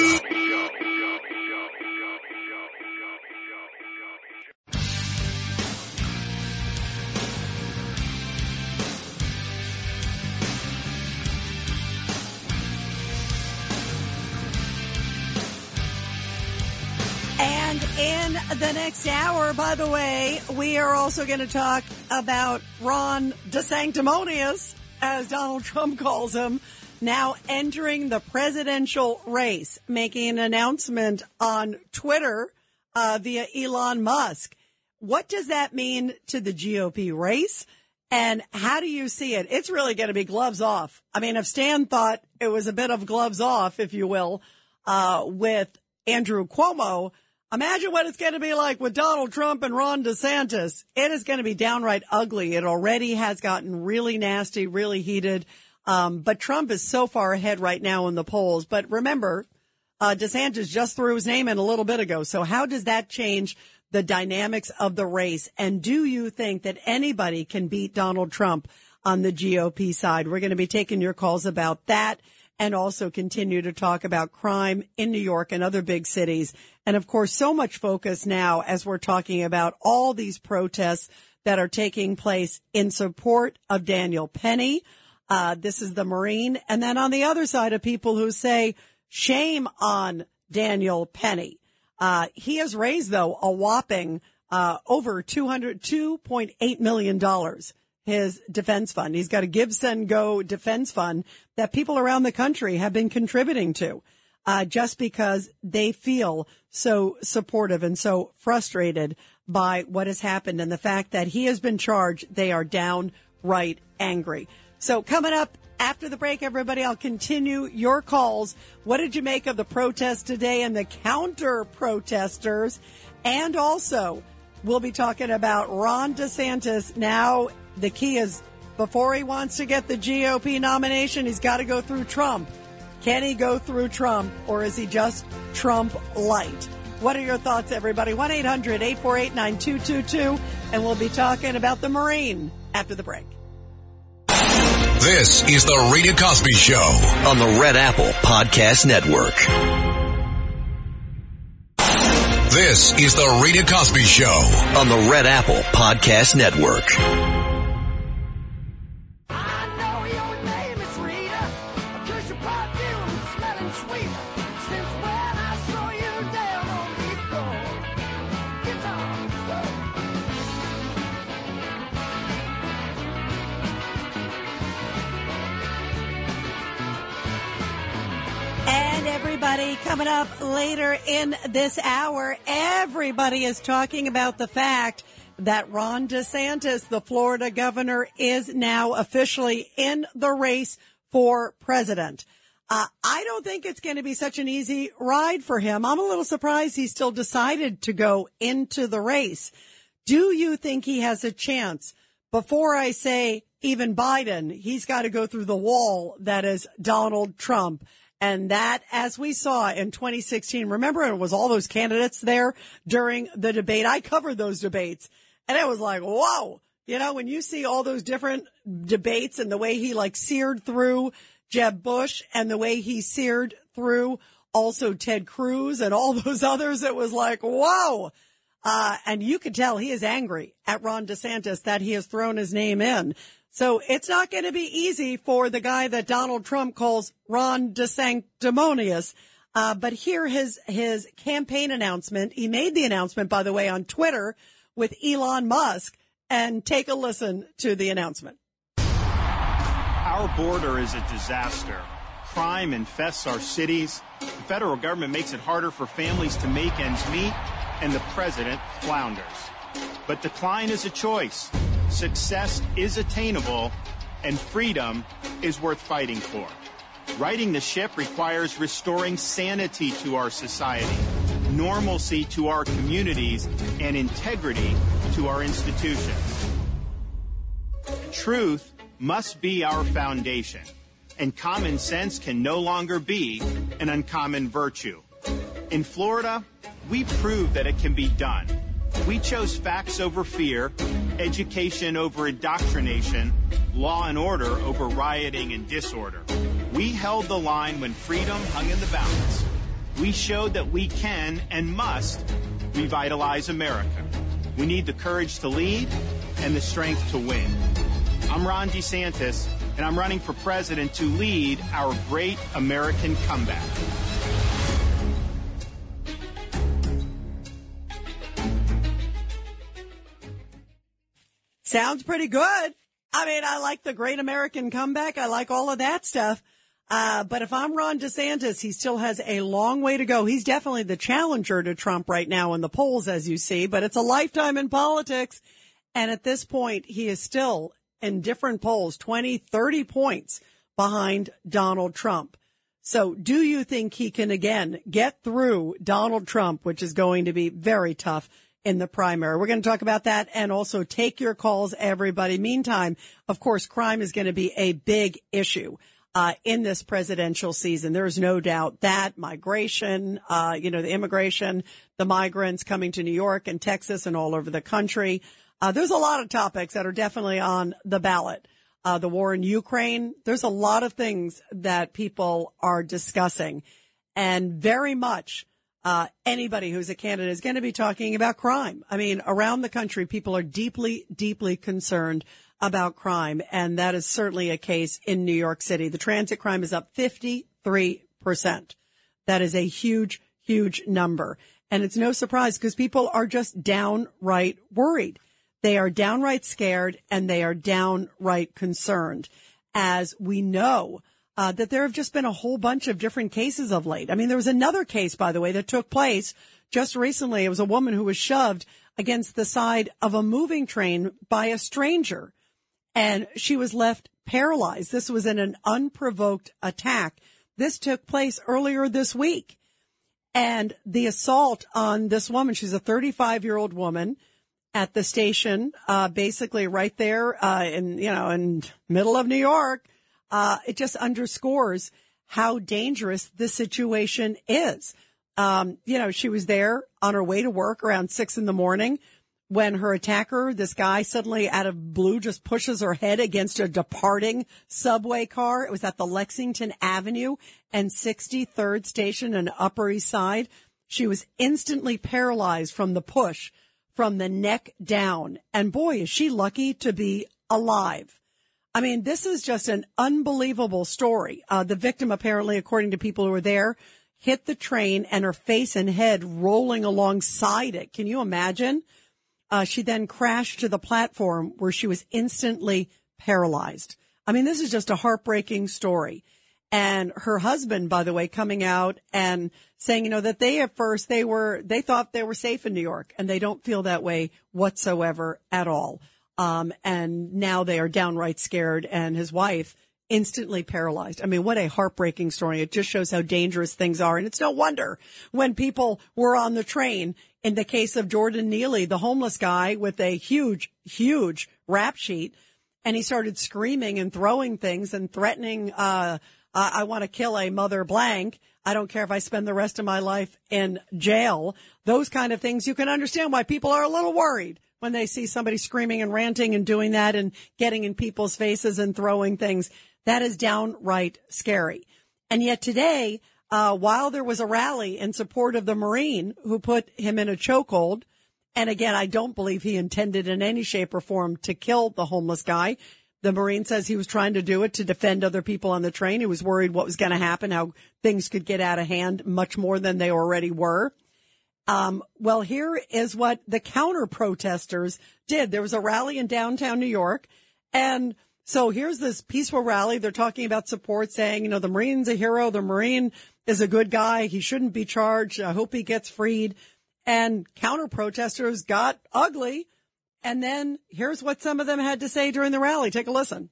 S3: And in the next hour, by the way, we are also going to talk about Ron DeSanctimonious, as Donald Trump calls him, now entering the presidential race, making an announcement on Twitter uh, via Elon Musk. What does that mean to the G O P race? And how do you see it? It's really going to be gloves off. I mean, if Stan thought it was a bit of gloves off, if you will, uh, with Andrew Cuomo, imagine what it's going to be like with Donald Trump and Ron DeSantis. It is going to be downright ugly. It already has gotten really nasty, really heated. Um, but Trump is so far ahead right now in the polls. But remember, uh, DeSantis just threw his name in a little bit ago. So how does that change the dynamics of the race? And do you think that anybody can beat Donald Trump on the G O P side? We're going to be taking your calls about that and also continue to talk about crime in New York and other big cities. And of course, so much focus now as we're talking about all these protests that are taking place in support of Daniel Penny. Uh, this is the Marine. And then on the other side of people who say, shame on Daniel Penny. Uh, he has raised, though, a whopping uh, over two hundred, two point eight million dollars. His defense fund. He's got a Give, Send, Go defense fund that people around the country have been contributing to, uh, just because they feel so supportive and so frustrated by what has happened and the fact that he has been charged. They are downright angry. So coming up after the break, everybody, I'll continue your calls. What did you make of the protest today and the counter protesters? And also, we'll be talking about Ron DeSantis. Now, the key is before he wants to get the G O P nomination, he's got to go through Trump. Can he go through Trump, or is he just Trump light? What are your thoughts, everybody? one eight hundred eight four eight nine two two two. And we'll be talking about the Marine after the break.
S1: This is the Rita Cosby Show on the Red Apple Podcast Network. This is the Rita Cosby Show on the Red Apple Podcast Network.
S2: I know your name is Rita, 'cause your perfume is smelling sweet. Since when I saw you down on the floor. Guitar
S3: And everybody, coming up later in this hour, everybody is talking about the fact that Ron DeSantis, the Florida governor, is now officially in the race for president. Uh, I don't think it's going to be such an easy ride for him. I'm a little surprised he still decided to go into the race. Do you think he has a chance? Before I say even Biden, he's got to go through the wall that is Donald Trump. And that, as we saw in twenty sixteen, remember it was all those candidates there during the debate. I covered those debates and it was like, whoa, you know, when you see all those different debates and the way he like seared through Jeb Bush and the way he seared through also Ted Cruz and all those others, it was like, whoa. Uh, and you could tell he is angry at Ron DeSantis that he has thrown his name in. So it's not going to be easy for the guy that Donald Trump calls Ron DeSanctimonious. Uh, but here his, his campaign announcement. He made the announcement, by the way, on Twitter with Elon Musk. And take a listen to the announcement.
S10: Our border is a disaster. Crime infests our cities. The federal government makes it harder for families to make ends meet, and the president flounders. But decline is a choice. Success is attainable, and freedom is worth fighting for. Righting the ship requires restoring sanity to our society, normalcy to our communities, and integrity to our institutions. Truth must be our foundation, and common sense can no longer be an uncommon virtue. In Florida, we proved that it can be done. We chose facts over fear, education over indoctrination, law and order over rioting and disorder. We held the line when freedom hung in the balance. We showed that we can and must revitalize America. We need the courage to lead and the strength to win. I'm Ron DeSantis, and I'm running for president to lead our great American comeback.
S3: Sounds pretty good. I mean, I like the great American comeback. I like all of that stuff. Uh, but if I'm Ron DeSantis, he still has a long way to go. He's definitely the challenger to Trump right now in the polls, as you see, but it's a lifetime in politics. And at this point, he is still in different polls, twenty, thirty points behind Donald Trump. So do you think he can again get through Donald Trump, which is going to be very tough in the primary? We're going to talk about that and also take your calls, everybody. Meantime, of course, crime is going to be a big issue uh in this presidential season. There's no doubt that migration, uh, you know, the immigration, the migrants coming to New York and Texas and all over the country. Uh, there's a lot of topics that are definitely on the ballot. uh, the war in Ukraine. There's a lot of things that people are discussing, and very much uh, anybody who's a candidate is going to be talking about crime. I mean, around the country, people are deeply, deeply concerned about crime, and that is certainly a case in New York City. The transit crime is up fifty-three percent. That is a huge, huge number. And it's no surprise because people are just downright worried. They are downright scared and they are downright concerned, as we know uh, that there have just been a whole bunch of different cases of late. I mean, there was another case, by the way, that took place just recently. It was a woman who was shoved against the side of a moving train by a stranger, and she was left paralyzed. This was in an unprovoked attack. This took place earlier this week. And the assault on this woman, she's a thirty-five-year-old woman at the station, uh, basically right there, uh, in, you know, in middle of New York. Uh, it just underscores how dangerous this situation is. Um, you know, she was there on her way to work around six in the morning when her attacker, this guy, suddenly out of blue just pushes her head against a departing subway car. It was at the Lexington Avenue and sixty-third station in Upper East Side. She was instantly paralyzed from the push from the neck down. And boy, is she lucky to be alive. I mean, this is just an unbelievable story. Uh, the victim, apparently, according to people who were there, hit the train and her face and head rolling alongside it. Can you imagine? Uh, she then crashed to the platform where she was instantly paralyzed. I mean, this is just a heartbreaking story. And her husband, by the way, coming out and saying, you know, that they at first, they were, they thought they were safe in New York, and they don't feel that way whatsoever at all. Um, and now they are downright scared, and his wife instantly paralyzed. I mean, what a heartbreaking story. It just shows how dangerous things are. And it's no wonder when people were on the train. In the case of Jordan Neely, the homeless guy with a huge, huge rap sheet, and he started screaming and throwing things and threatening, uh, I want to kill a mother blank. I don't care if I spend the rest of my life in jail. Those kind of things. You can understand why people are a little worried when they see somebody screaming and ranting and doing that and getting in people's faces and throwing things. That is downright scary. And yet today, uh, while there was a rally in support of the Marine who put him in a chokehold, and again, I don't believe he intended in any shape or form to kill the homeless guy. The Marine says he was trying to do it to defend other people on the train. He was worried what was going to happen, how things could get out of hand much more than they already were. Um, well, here is what the counter protesters did. There was a rally in downtown New York. And so here's this peaceful rally. They're talking about support, saying, you know, the Marine's a hero. The Marine is a good guy. He shouldn't be charged. I hope he gets freed. And counter protesters got ugly. And then here's what some of them had to say during the rally. Take a listen.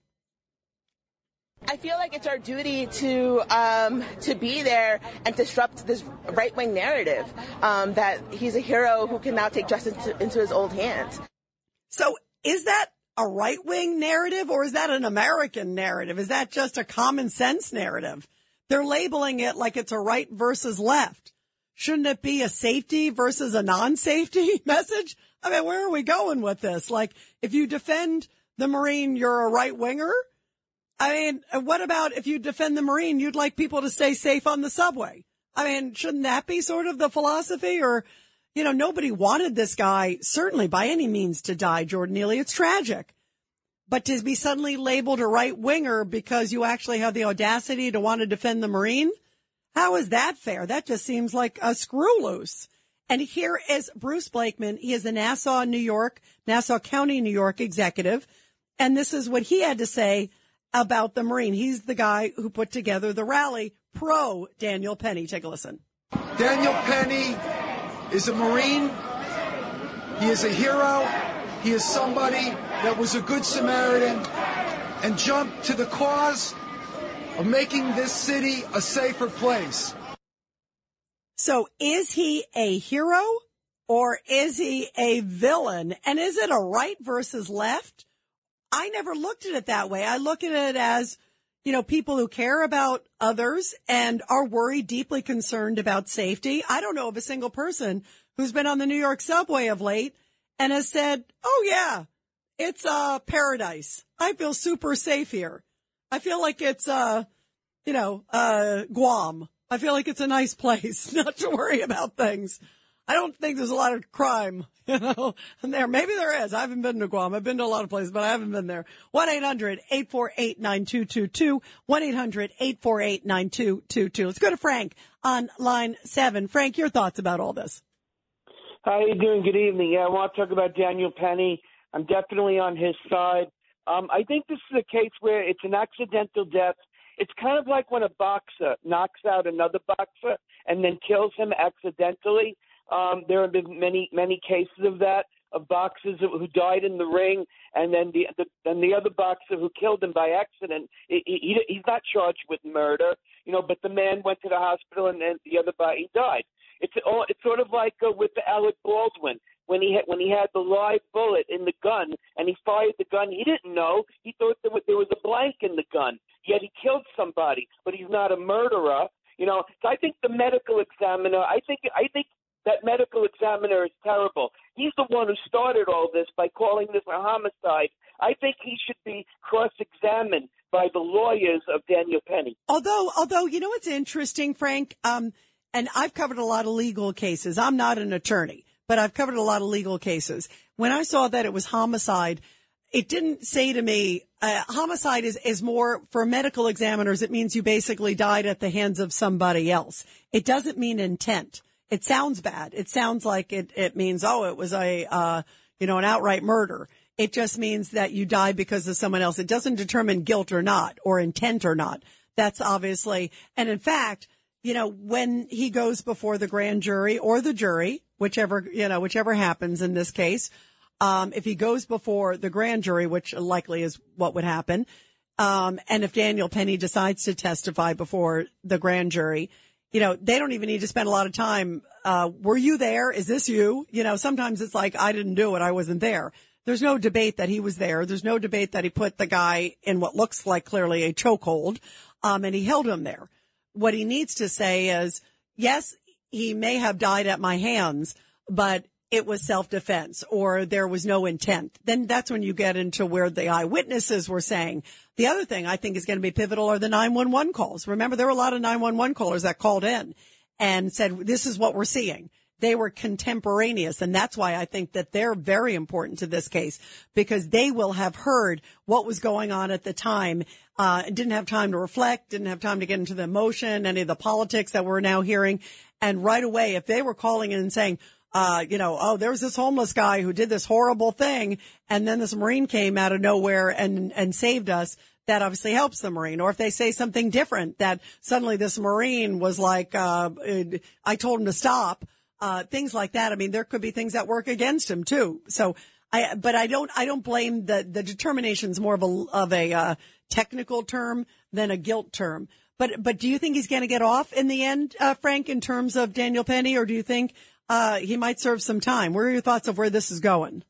S11: I feel like it's our duty to um, to be there and disrupt this right-wing narrative um, that he's a hero who can now take justice into, into his own hands.
S3: So is that a right-wing narrative, or is that an American narrative? Is that just a common sense narrative? They're labeling it like it's a right versus left. Shouldn't it be a safety versus a non-safety message? I mean, where are we going with this? Like, if you defend the Marine, you're a right winger? I mean, what about if you defend the Marine, you'd like people to stay safe on the subway? I mean, shouldn't that be sort of the philosophy? Or, you know, nobody wanted this guy, certainly by any means, to die, Jordan Neely. It's tragic. But to be suddenly labeled a right winger because you actually have the audacity to want to defend the Marine? How is that fair? That just seems like a screw loose. And here is Bruce Blakeman. He is the Nassau, New York, Nassau County, New York executive. And this is what he had to say about the Marine. He's the guy who put together the rally pro Daniel Penny. Take a listen.
S4: Daniel Penny is a Marine. He is a hero. He is somebody that was a good Samaritan and jumped to the cause of making this city a safer place.
S3: So is he a hero or is he a villain? And is it a right versus left? I never looked at it that way. I look at it as, you know, people who care about others and are worried, deeply concerned about safety. I don't know of a single person who's been on the New York subway of late and has said, oh, yeah, It's uh, paradise. I feel super safe here. I feel like it's, uh, you know, uh, Guam. I feel like it's a nice place not to worry about things. I don't think there's a lot of crime, you know, in there. Maybe there is. I haven't been to Guam. I've been to a lot of places, but I haven't been there. one eight hundred eight four eight nine two two two. one eight hundred eight four eight nine two two two. Let's go to Frank on line seven. Frank, your thoughts about all this?
S12: How you doing? Good evening. Yeah, I want to talk about Daniel Penny. I'm definitely on his side. Um, I think this is a case where it's an accidental death. It's kind of like when a boxer knocks out another boxer and then kills him accidentally. Um, there have been many, many cases of that, of boxers who died in the ring, and then the, the then the other boxer who killed him by accident, he, he, he's not charged with murder, you know, but the man went to the hospital and then the other body died. It's all, it's sort of like uh, with the Alec Baldwin when he had, when he had the live bullet in the gun and he fired the gun. He didn't know. He thought there was, there was a blank in the gun. Yet he killed somebody, but he's not a murderer. You know, so I think the medical examiner. I think I think that medical examiner is terrible. He's the one who started all this by calling this a homicide. I think he should be cross-examined by the lawyers of Daniel Penny.
S3: Although, although you know what's interesting, Frank. Um, And I've covered a lot of legal cases. I'm not an attorney, but I've covered a lot of legal cases. When I saw that it was homicide, it didn't say to me, uh, homicide is, is more for medical examiners. It means you basically died at the hands of somebody else. It doesn't mean intent. It sounds bad. It sounds like it, it means, oh, it was a, uh, you know, an outright murder. It just means that you died because of someone else. It doesn't determine guilt or not, or intent or not. That's obviously, and in fact, you know, when he goes before the grand jury or the jury, whichever, you know, whichever happens in this case, um, if he goes before the grand jury, which likely is what would happen, um, and if Daniel Penny decides to testify before the grand jury, you know, they don't even need to spend a lot of time. Uh, were you there? Is this you? You know, sometimes it's like, I didn't do it. I wasn't there. There's no debate that he was there. There's no debate that he put the guy in what looks like clearly a chokehold, um, and he held him there. What he needs to say is, yes, he may have died at my hands, but it was self-defense or there was no intent. Then that's when you get into where the eyewitnesses were saying. The other thing I think is going to be pivotal are the nine one one calls. Remember, there were a lot of nine one one callers that called in and said, this is what we're seeing. They were contemporaneous, and that's why I think that they're very important to this case, because they will have heard what was going on at the time, uh, didn't have time to reflect, didn't have time to get into the emotion, any of the politics that we're now hearing. And right away, if they were calling in and saying, uh, you know, oh, there was this homeless guy who did this horrible thing, and then this Marine came out of nowhere and, and saved us, that obviously helps the Marine. Or if they say something different, that suddenly this Marine was like, uh, I told him to stop. Uh, things like that. I mean, there could be things that work against him too. So I, but I don't, I don't blame the, the determination's more of a, of a, uh, technical term than a guilt term. But, but do you think he's going to get off in the end, uh, Frank, in terms of Daniel Penny, or do you think, uh, he might serve some time? What are your thoughts of where this is going?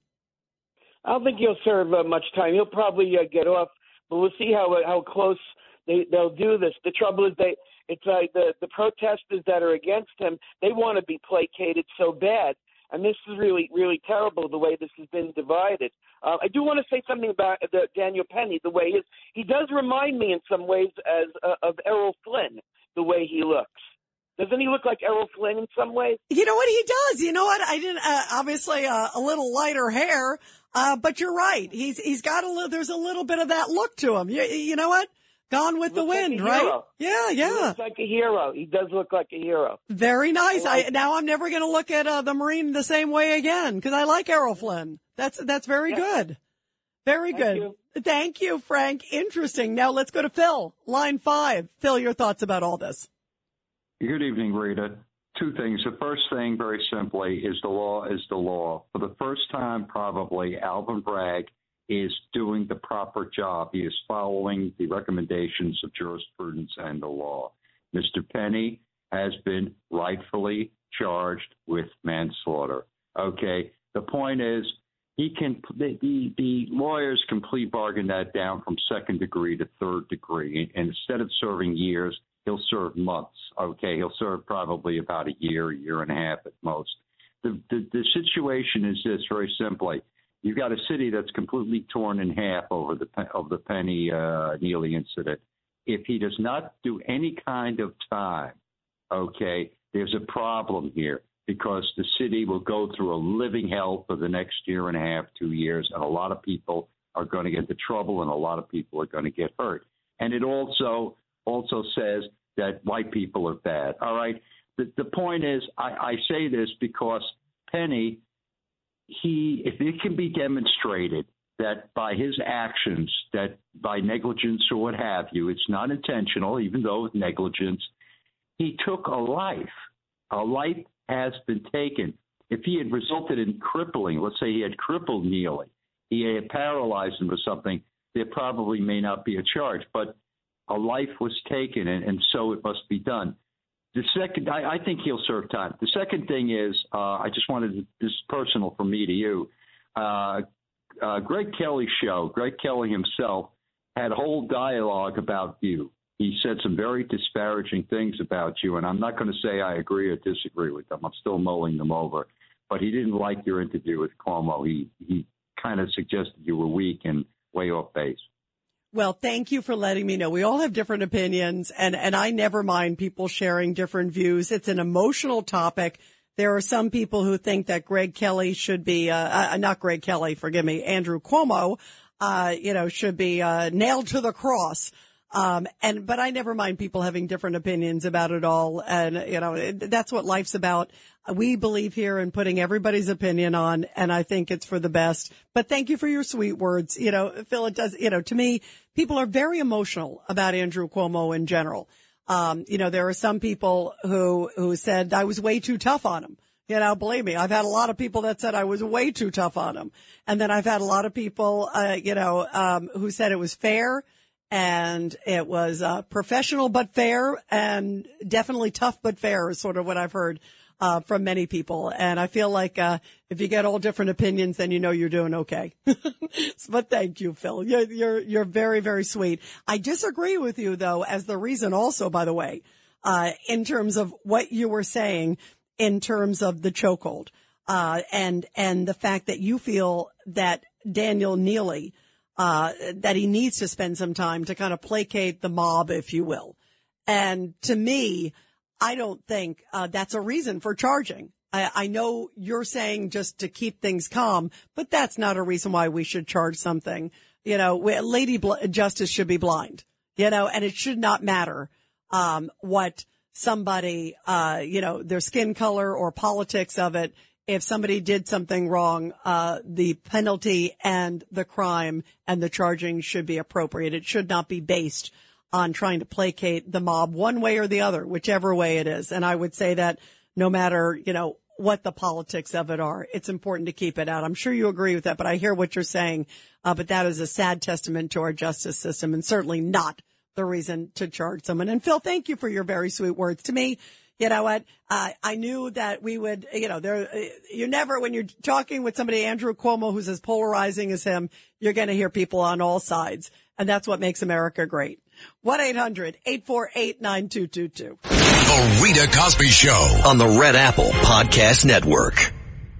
S12: I don't think he'll serve uh, much time. He'll probably uh, get off, but we'll see how, how close they, they'll do this. The trouble is they, It's like the, the protesters that are against him, they want to be placated so bad. And this is really, really terrible, the way this has been divided. Uh, I do want to say something about the, Daniel Penny, the way he is. He does remind me in some ways as uh, of Errol Flynn, the way he looks. Doesn't he look like Errol Flynn in some ways?
S3: You know what he does? You know what? I didn't, uh, obviously uh, a little lighter hair, uh, but you're right. He's, he's got a little, there's a little bit of that look to him. You, you know what? Gone with the wind,
S12: like
S3: right? Yeah, yeah.
S12: He looks like a hero. He does look like a hero.
S3: Very nice.
S12: I like
S3: I, now I'm never going to look at uh, the Marine the same way again, because I like Errol Flynn. That's that's very yeah. good. Very
S12: Thank
S3: good.
S12: You.
S3: Thank you, Frank. Interesting. Now let's go to Phil, line five. Phil, your thoughts about all this?
S13: Good evening, Rita. Two things. The first thing, very simply, is the law is the law. For the first time, probably, Alvin Bragg is doing the proper job. He is following the recommendations of jurisprudence and the law. Mister Penny has been rightfully charged with manslaughter. Okay, the point is, he can the, the, the lawyers can plea bargain that down from second degree to third degree. And instead of serving years, he'll serve months. Okay, he'll serve probably about a year, a year and a half at most. The, the, the situation is this, very simply. You've got a city that's completely torn in half over the of the Penny uh, Neely incident. If he does not do any kind of time, okay, there's a problem here because the city will go through a living hell for the next year and a half, two years, and a lot of people are going to get into trouble and a lot of people are going to get hurt. And it also also says that white people are bad. All right. The, the point is, I, I say this because Penny, he, if it can be demonstrated that by his actions, that by negligence or what have you, it's not intentional, even though it's negligence, he took a life. A life has been taken. If he had resulted in crippling, let's say he had crippled Neely, he had paralyzed him or something, there probably may not be a charge. But a life was taken, and, and so it must be done. The second, I, I think he'll serve time. The second thing is, uh, I just wanted to, this is personal from me to you. Uh, uh, Greg Kelly's show, Greg Kelly himself had a whole dialogue about you. He said some very disparaging things about you, and I'm not going to say I agree or disagree with them. I'm still mulling them over. But he didn't like your interview with Cuomo. He he kind of suggested you were weak and way off base.
S3: Well, thank you for letting me know. We all have different opinions, and, and I never mind people sharing different views. It's an emotional topic. There are some people who think that Greg Kelly should be, uh, uh not Greg Kelly, forgive me, Andrew Cuomo, uh, you know, should be uh, nailed to the cross. Um, and, but I never mind people having different opinions about it all. And, you know, it, that's what life's about. We believe here in putting everybody's opinion on, and I think it's for the best. But thank you for your sweet words. You know, Phil, it does, you know, to me, people are very emotional about Andrew Cuomo in general. Um, you know, there are some people who, who said I was way too tough on him. You know, believe me, I've had a lot of people that said I was way too tough on him. And then I've had a lot of people, uh, you know, um, who said it was fair. And it was uh, professional but fair, and definitely tough but fair is sort of what I've heard uh, from many people. And I feel like uh, if you get all different opinions, then you know you're doing okay. But thank you, Phil. You're, you're you're very, very sweet. I disagree with you, though, as the reason also, by the way, uh, in terms of what you were saying in terms of the chokehold uh, and and the fact that you feel that Daniel Neely, Uh, that he needs to spend some time to kind of placate the mob, if you will. And to me, I don't think uh, that's a reason for charging. I, I know you're saying just to keep things calm, but that's not a reason why we should charge something. You know, Lady Bl- Justice should be blind, you know, and it should not matter um, what somebody, uh, you know, their skin color or politics of it. If somebody did something wrong, uh, the penalty and the crime and the charging should be appropriate. It should not be based on trying to placate the mob one way or the other, whichever way it is. And I would say that no matter, you know, what the politics of it are, it's important to keep it out. I'm sure you agree with that, but I hear what you're saying. Uh, but that is a sad testament to our justice system and certainly not the reason to charge someone. And Phil, thank you for your very sweet words to me. You know what? Uh, I knew that we would, you know, there, you never, when you're talking with somebody, Andrew Cuomo, who's as polarizing as him, you're going to hear people on all sides. And that's what makes America great. one eight hundred eight four eight nine two two two.
S1: The Rita Cosby Show
S7: on the Red Apple Podcast Network.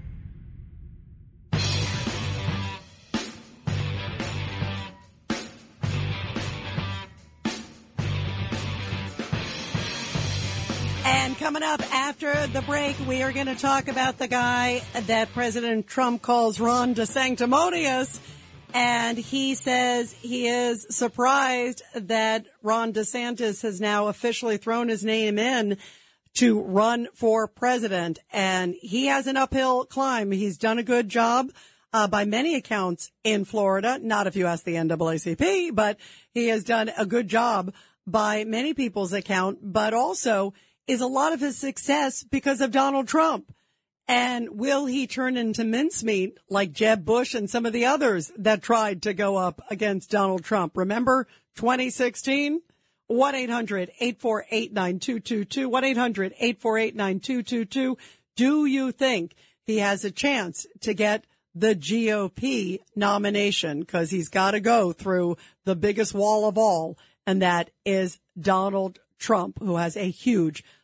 S3: And coming up after the break, we are going to talk about the guy that President Trump calls Ron DeSanctimonious. And he says he is surprised that Ron DeSantis has now officially thrown his name in to run for president. And he has an uphill climb. He's done a good job uh, by many accounts in Florida. Not if you ask the N double A C P, but he has done a good job by many people's account, but also is a lot of his success because of Donald Trump. And will he turn into mincemeat like Jeb Bush and some of the others that tried to go up against Donald Trump? Remember twenty sixteen? one eight hundred eight four eight nine two two two. one eight hundred eight four eight nine two two two. Do you think he has a chance to get the G O P nomination? Because he's got to go through the biggest wall of all, and that is Donald Trump, who has a huge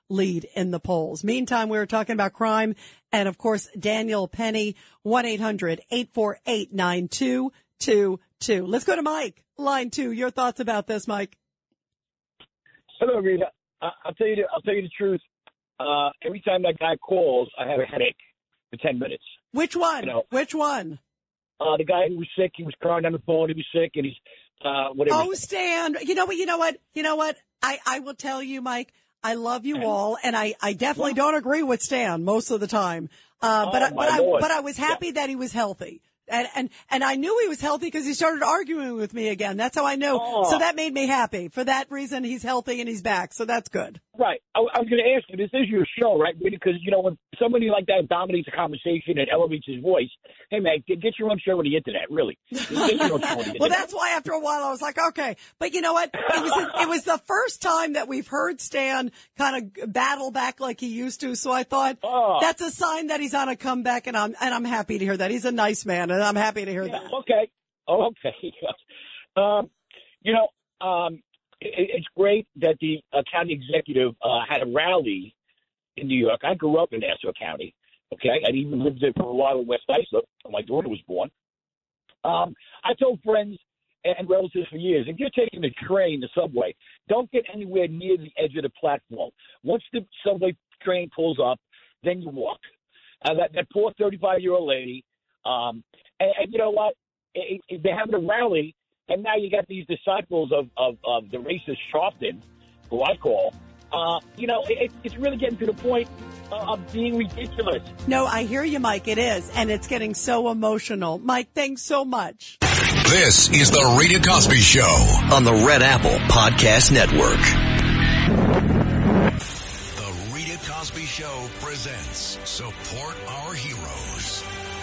S3: lead in the polls. Meantime, we were talking about crime and, of course, Daniel Penny, one eight hundred eight four eight nine two two two. Let's go to Mike, line two. Your thoughts about this, Mike?
S14: Hello, Rita. I- I'll tell you. The, I'll tell you the truth. Uh, every time that guy calls, I have a headache for ten minutes.
S3: Which one?
S14: You know,
S3: Which one?
S14: Uh, the guy who was sick. He was crying on the phone. He was sick, and he's uh, whatever.
S3: Oh, Stan. You know what? You know what? You know what? I, I will tell you, Mike. I love you all, and I, I definitely don't agree with Stan most of the time. Uh, but
S14: Oh,
S3: I, but
S14: my
S3: I
S14: Lord.
S3: but I was happy that he was healthy. And, and, and I knew he was healthy because he started arguing with me again. That's how I know.
S14: Oh.
S3: So that made me happy. For that reason, he's healthy and he's back. So that's good.
S14: Right. I, I was going to ask you, this is your show, right? Because, you know, when somebody like that dominates a conversation and elevates his voice, hey, man, get, get your own show on the Internet, really. Get your own show on the Internet.
S3: Well, that's why after a while I was like, okay. But you know what? It was it was the first time that we've heard Stan kind of battle back like he used to. So I thought
S14: Oh.
S3: that's a sign that he's on a comeback, and I'm and I'm happy to hear that. He's a nice man, and I'm happy to hear
S14: Yeah,
S3: that.
S14: okay. Oh, okay. um, you know, um, it, it's great that the uh, county executive uh, had a rally in New York. I grew up in Nassau County. Okay, I even lived there for a while in West Islip when my daughter was born. Um, I told friends and relatives for years, if you're taking the train, the subway, don't get anywhere near the edge of the platform. Once the subway train pulls up, then you walk. Uh, that, that poor thirty-five-year-old lady, um, and, and you know what? It, it, they're having a rally, and now you got these disciples of, of, of the racist Sharpton, who I call. Uh, you know, it, it's really getting to the point uh, of being ridiculous.
S3: No, I hear you, Mike. It is, and it's getting so emotional. Mike, thanks so much.
S1: This is the Rita Cosby Show
S7: on the Red Apple Podcast Network.
S1: The Rita Cosby Show presents Support Our Heroes.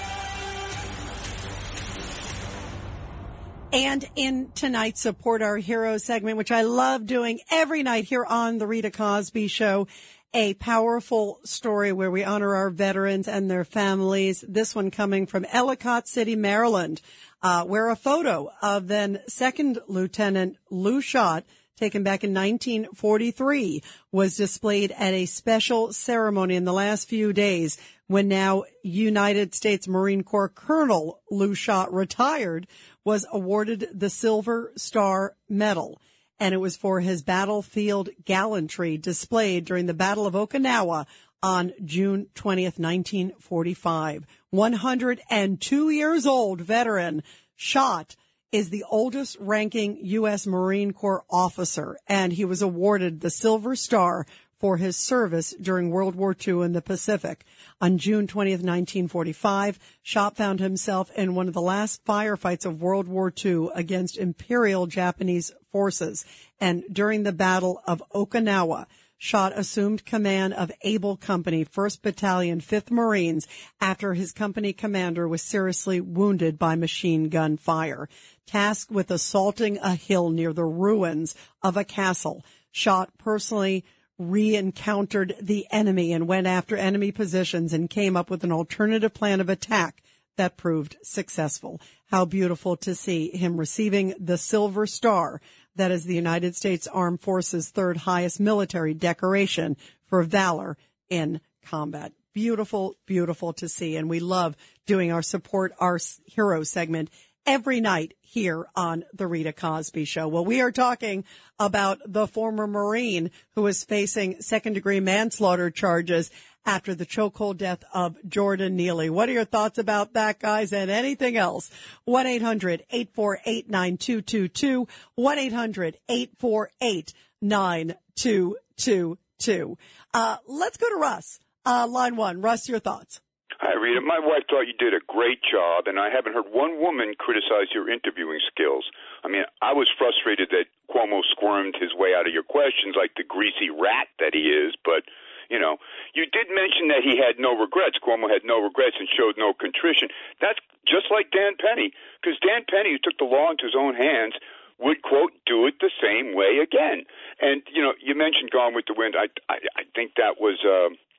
S3: And in tonight's Support Our Heroes segment, which I love doing every night here on the Rita Cosby Show, a powerful story where we honor our veterans and their families. This one coming from Ellicott City, Maryland, uh, where a photo of then Second Lieutenant Lou Schott, taken back in nineteen forty-three, was displayed at a special ceremony in the last few days when now United States Marine Corps Colonel Lou Schott, retired, was awarded the Silver Star Medal. And it was for his battlefield gallantry displayed during the Battle of Okinawa on June twentieth, nineteen forty-five. one hundred two years old veteran Schott is the oldest ranking U S Marine Corps officer, and he was awarded the Silver Star for his service during World War Two in the Pacific. On June twentieth, nineteen forty-five, Schott found himself in one of the last firefights of World War Two against Imperial Japanese forces. And during the Battle of Okinawa, Schott assumed command of Able Company, first Battalion, fifth Marines, after his company commander was seriously wounded by machine gun fire. Tasked with assaulting a hill near the ruins of a castle, Schott personally re-encountered the enemy and went after enemy positions and came up with an alternative plan of attack that proved successful. How beautiful to see him receiving the Silver Star. That is the United States Armed Forces' third highest military decoration for valor in combat. Beautiful, beautiful to see. And we love doing our Support Our Heroes segment every night here on the Rita Cosby Show. Well, we are talking about the former Marine who is facing second-degree manslaughter charges after the chokehold death of Jordan Neely. What are your thoughts about that, guys, and anything else? one eight hundred eight four eight nine two two two, one eight hundred eight four eight nine two two two. Uh, let's go to Russ. Uh, line one. Russ, your thoughts.
S15: Hi, Rita. My wife thought you did a great job, and I haven't heard one woman criticize your interviewing skills. I mean, I was frustrated that Cuomo squirmed his way out of your questions like the greasy rat that he is, but, you know, you did mention that he had no regrets. Cuomo had no regrets and showed no contrition. That's just like Dan Penny, because Dan Penny, who took the law into his own hands, would, quote, do it the same way again. And, you know, you mentioned Gone with the Wind. I, I, I think that was... Uh,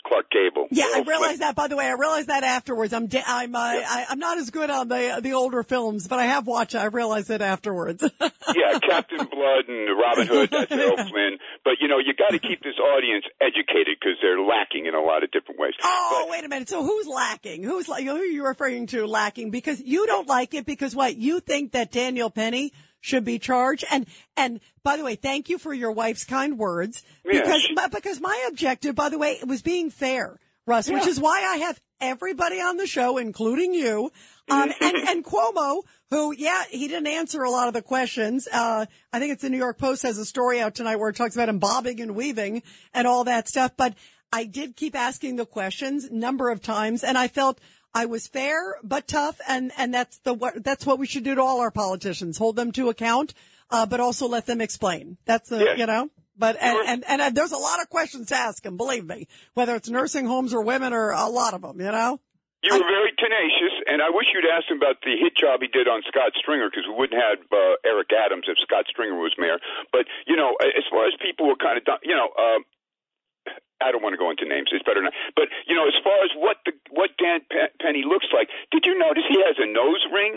S15: Clark Gable.
S3: Yeah, I
S15: Errol
S3: realized
S15: Flynn.
S3: that. By the way, I realized that afterwards. I'm da- I'm uh, I, I'm not as good on the the older films, but I have watched it. I realized it afterwards.
S15: Yeah, Captain Blood and Robin Hood, that's Errol Flynn. But, you know, you got to keep this audience educated because they're lacking in a lot of different ways.
S3: Oh,
S15: but,
S3: wait a minute. So who's lacking? Who's like? Who are you referring to lacking? Because you don't like it because what? You think that Daniel Penny should be charged? And and by the way, thank you for your wife's kind words.
S15: Yeah,
S3: because
S15: she,
S3: because my objective, by the way, was being fair, Russ,
S15: yeah.
S3: which is why I have everybody on the show, including you, um, and and Cuomo, who yeah, he didn't answer a lot of the questions. Uh, I think it's the New York Post has a story out tonight where it talks about him bobbing and weaving and all that stuff. But I did keep asking the questions a number of times, and I felt I was fair but tough, and, and that's the that's what we should do to all our politicians: hold them to account, uh, but also let them explain. That's the
S15: yeah.
S3: you know. But and, and and and there's a lot of questions to ask him. Believe me, whether it's nursing homes or women or a lot of them. You know.
S15: You were very tenacious, and I wish you'd asked him about the hit job he did on Scott Stringer, because we wouldn't have uh, Eric Adams if Scott Stringer was mayor. But you know, as far as people were kind of, you know. Uh, I don't want to go into names. It's better not. But, you know, as far as what the what Dan Penny looks like, did you notice he has a nose ring?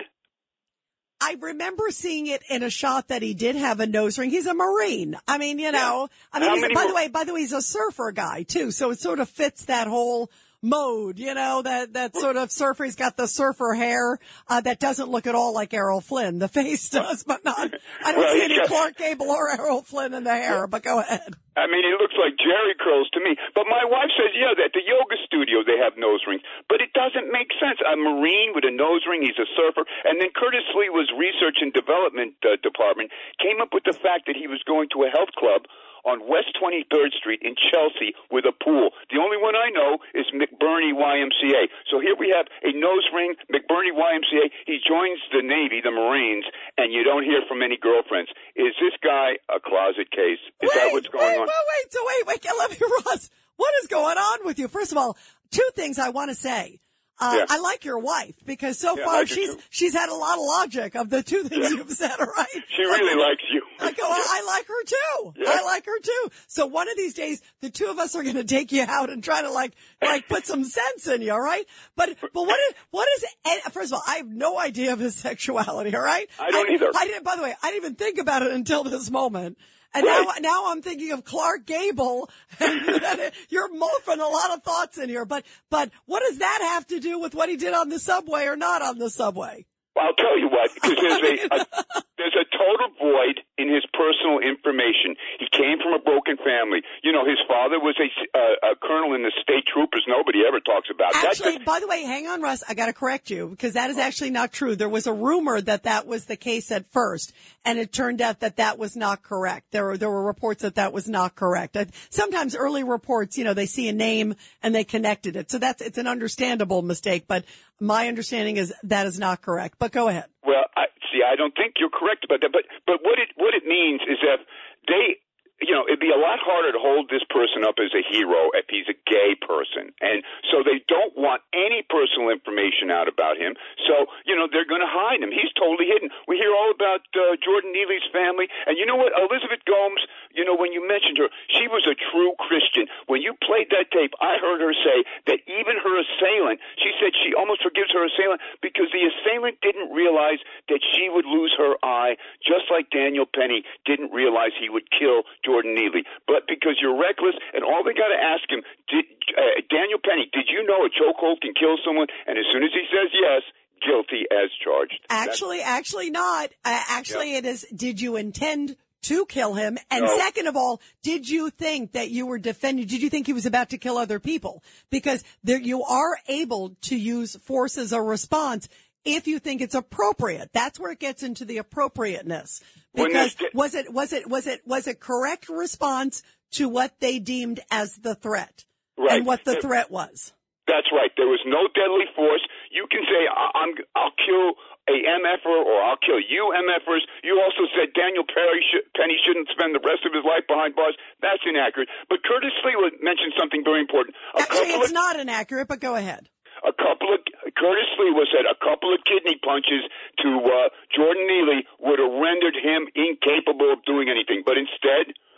S3: I remember seeing it in a shot that he did have a nose ring. He's a Marine. I mean, you know, I mean, he's a, by mo- the way, by the way, he's a surfer guy too. So it sort of fits that whole mode, you know, that, that sort of surfer. He's got the surfer hair, uh, that doesn't look at all like Errol Flynn. The face does, but not, I don't
S15: well,
S3: see any
S15: got,
S3: Clark Gable or Errol Flynn in the hair, but go ahead.
S15: I mean, he looks like Jerry curls to me. But my wife says, yeah, at the yoga studio they have nose rings. But it doesn't make sense. A Marine with a nose ring, he's a surfer. And then Curtis Lee was research and development uh, department, came up with the fact that he was going to a health club on West twenty-third Street in Chelsea with a pool. The only one I know is McBurney Y M C A. So here we have a nose ring, McBurney Y M C A. He joins the Navy, the Marines, and you don't hear from any girlfriends. Is this guy a closet case? Is
S3: wait,
S15: that what's going
S3: wait,
S15: on?
S3: Wait, wait, so wait, wait, let me, Ross, what is going on with you? First of all, two things I want to say. Uh,
S15: yeah.
S3: I like your wife because so
S15: yeah,
S3: far
S15: like
S3: she's she's had a lot of logic of the two things yeah. you've said, right?
S15: She really
S3: like,
S15: likes you.
S3: I go, well, I like her too.
S15: Yeah.
S3: I like her too. So one of these days, the two of us are going to take you out and try to like like put some sense in you, all right? But but what is what is? First of all, I have no idea of his sexuality, all right?
S15: I don't
S3: I,
S15: either.
S3: I didn't. By the way, I didn't even think about it until this moment. And
S15: right.
S3: now, now I'm thinking of Clark Gable, and you're morphing a lot of thoughts in here. But, but what does that have to do with what he did on the subway or not on the subway?
S15: Well, I'll tell you what, because there's a, a there's a total void in his personal information. He came from a broken family. You know, his father was a, uh, a colonel in the state troopers. Nobody ever talks about that.
S3: Actually, by the way, hang on, Russ. I got to correct you because that is actually not true. There was a rumor that that was the case at first, and it turned out that that was not correct. There were there were reports that that was not correct. Sometimes early reports, you know, they see a name and they connected it. So that's it's an understandable mistake, but my understanding is that is not correct. But go ahead.
S15: Well, I, see, I don't think you're correct about that. But but what it what it means is that they, you know, it'd be a lot harder to hold this person up as a hero if he's a gay person. And so they don't want any personal information out about him. So, you know, they're going to hide him. He's totally hidden. We hear all about uh, Jordan Neely's family. And you know what? Elizabeth Gomes, you know, when you mentioned her, she was a true Christian. When you played that tape, I heard her say that even her assailant, she said she almost forgives her assailant because the assailant didn't realize that she would lose her eye, just like Daniel Penny didn't realize he would kill Jordan Neely. But because you're reckless, and all they got to ask him, did, uh, Daniel Penny, did you know a chokehold can kill someone? And as soon as he says yes, guilty as charged.
S3: Actually, That's- actually not. Uh, actually, yeah. It is, did you intend to kill him? And
S15: no.
S3: Second of all, did you think that you were defending, did you think he was about to kill other people? Because there, you are able to use force as a response if you think it's appropriate. That's where it gets into the appropriateness. Because was it, was it, was it, was it correct response to what they deemed as the threat?
S15: Right.
S3: And what the threat was?
S15: That's right. There was no deadly force. You can say, I'm, I'll kill a MFer or I'll kill you MFers. You also said Daniel Perry sh- Penny shouldn't spend the rest of his life behind bars. That's inaccurate. But Curtis Lee mentioned something very important. A
S3: Actually, it's
S15: of,
S3: not inaccurate, but go ahead.
S15: A couple of Curtis Lee was said a couple of kidney punches to uh, Jordan Neely would have rendered him incapable of doing anything. But instead, the Marine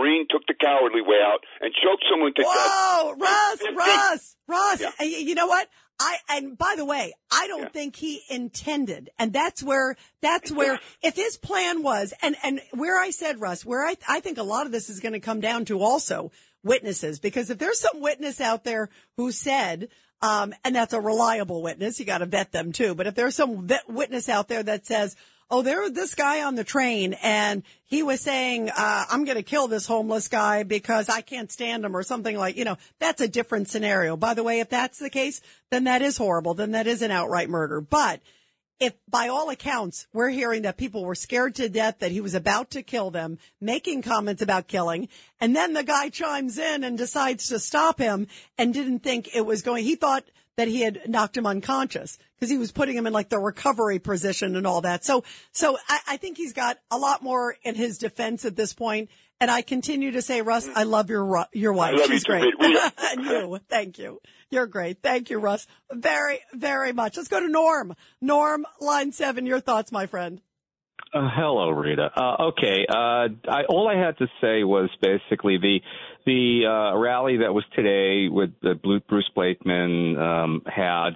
S15: Marine took the cowardly way out and choked someone to death.
S3: Whoa, Russ, Russ, Russ.
S15: Yeah.
S3: Uh, You know what? I, and by the way, I don't yeah. think he intended. And that's where, that's where, if his plan was, and, and where I said, Russ, where I, I think a lot of this is going to come down to also witnesses, because if there's some witness out there who said, um, and that's a reliable witness, you got to vet them too. But if there's some vet witness out there that says, oh, there was this guy on the train and he was saying, uh, I'm going to kill this homeless guy because I can't stand him or something like, you know, that's a different scenario. By the way, if that's the case, then that is horrible. Then that is an outright murder. But if by all accounts, we're hearing that people were scared to death, that he was about to kill them, making comments about killing, and then the guy chimes in and decides to stop him and didn't think it was going, he thought that he had knocked him unconscious because he was putting him in like the recovery position and all that. So, so I, I think he's got a lot more in his defense at this point. And I continue to say, Russ, I love your, your wife.
S15: I love
S3: She's
S15: you
S3: great.
S15: too,
S3: And you, thank you. You're great. Thank you, Russ. Very, very much. Let's go to Norm. Norm, line seven, your thoughts, my friend.
S16: Uh, hello, Rita. Uh, okay. Uh, I, all I had to say was basically the the uh, rally that was today with the Bruce Blakeman um, had.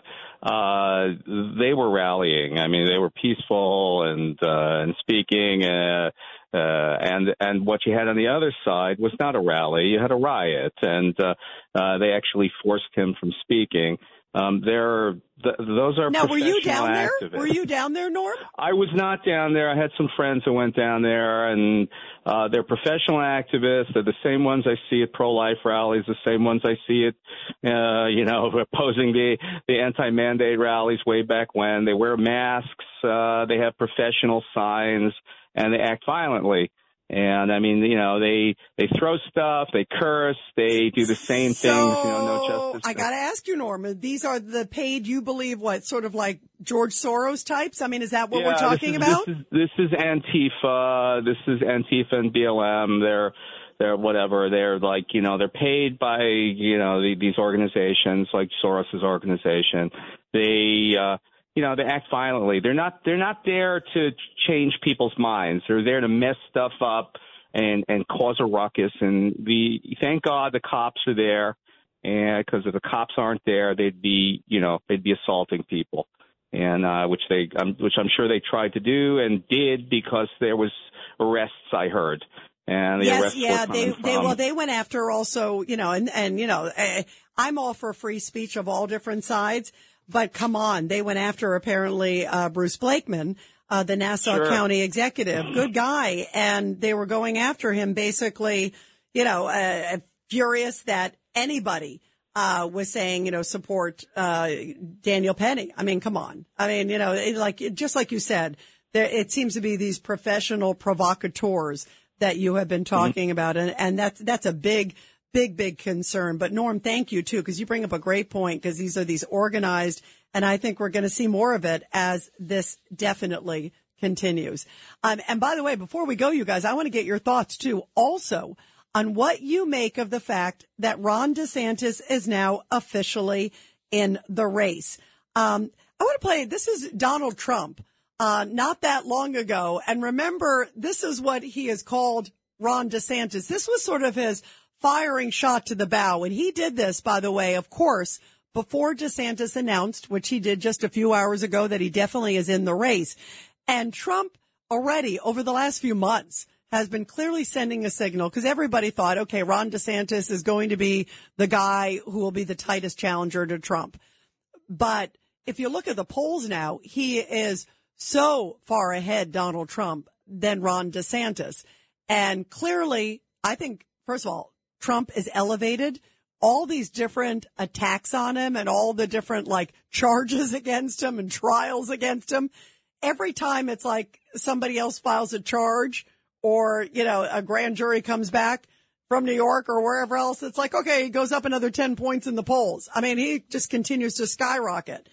S16: Uh, they were rallying. I mean, they were peaceful and uh, and speaking. Uh, uh, and and what you had on the other side was not a rally. You had a riot, and uh, uh, they actually forced him from speaking. Um, they're, th- those are
S3: now. Were you down
S16: activists.
S3: there? Were you down there, Norm?
S16: I was not down there. I had some friends who went down there, and uh, they're professional activists. They're the same ones I see at pro-life rallies, the same ones I see at, uh, you know, opposing the the anti-mandate rallies way back when. They wear masks. Uh, they have professional signs, and they act violently. And I mean, you know, they they throw stuff, they curse, they do the same
S3: so,
S16: things. You know, no justice.
S3: I got to ask you, Norman. These are the paid, you believe, what sort of like George Soros types? I mean, is that what
S16: yeah,
S3: we're talking
S16: this is,
S3: about?
S16: This is, this is Antifa. This is Antifa and B L M. They're they're whatever. They're like, you know, they're paid by, you know, the, these organizations like Soros's organization. They. uh You know, they act violently. They're not. They're not there to change people's minds. They're there to mess stuff up and and cause a ruckus. And the thank God the cops are there, and because if the cops aren't there, they'd be, you know, they'd be assaulting people, and uh, which they, um, which I'm sure they tried to do and did because there was arrests. I heard. And the
S3: yes,
S16: arrests
S3: yeah,
S16: were
S3: they,
S16: from,
S3: they, well, they went after also, you know, and, and, you know, uh, I'm all for free speech of all different sides. But come on, they went after apparently uh, Bruce Blakeman, uh, the Nassau
S16: Sure.
S3: County executive, good guy, and they were going after him basically, you know, uh, furious that anybody uh, was saying, you know, support uh, Daniel Penny. I mean, come on. I mean, you know, it, like just like you said, there, it seems to be these professional provocateurs that you have been talking mm-hmm. about, and, and that's that's a big. Big, big concern. But Norm, thank you too, because you bring up a great point, because these are these organized, and I think we're going to see more of it as this definitely continues. Um, and by the way, before we go, you guys, I want to get your thoughts too, also on what you make of the fact that Ron DeSantis is now officially in the race. Um, I want to play, this is Donald Trump, uh, not that long ago. And remember, this is what he has called Ron DeSantis. This was sort of his firing shot to the bow. And he did this, by the way, of course, before DeSantis announced, which he did just a few hours ago, that he definitely is in the race. And Trump already over the last few months has been clearly sending a signal, because everybody thought, okay, Ron DeSantis is going to be the guy who will be the tightest challenger to Trump. But if you look at the polls now, he is so far ahead, Donald Trump, than Ron DeSantis. And clearly, I think, first of all, Trump is elevated. All these different attacks on him and all the different like charges against him and trials against him. Every time it's like somebody else files a charge or, you know, a grand jury comes back from New York or wherever else, it's like, okay, he goes up another ten points in the polls. I mean, he just continues to skyrocket.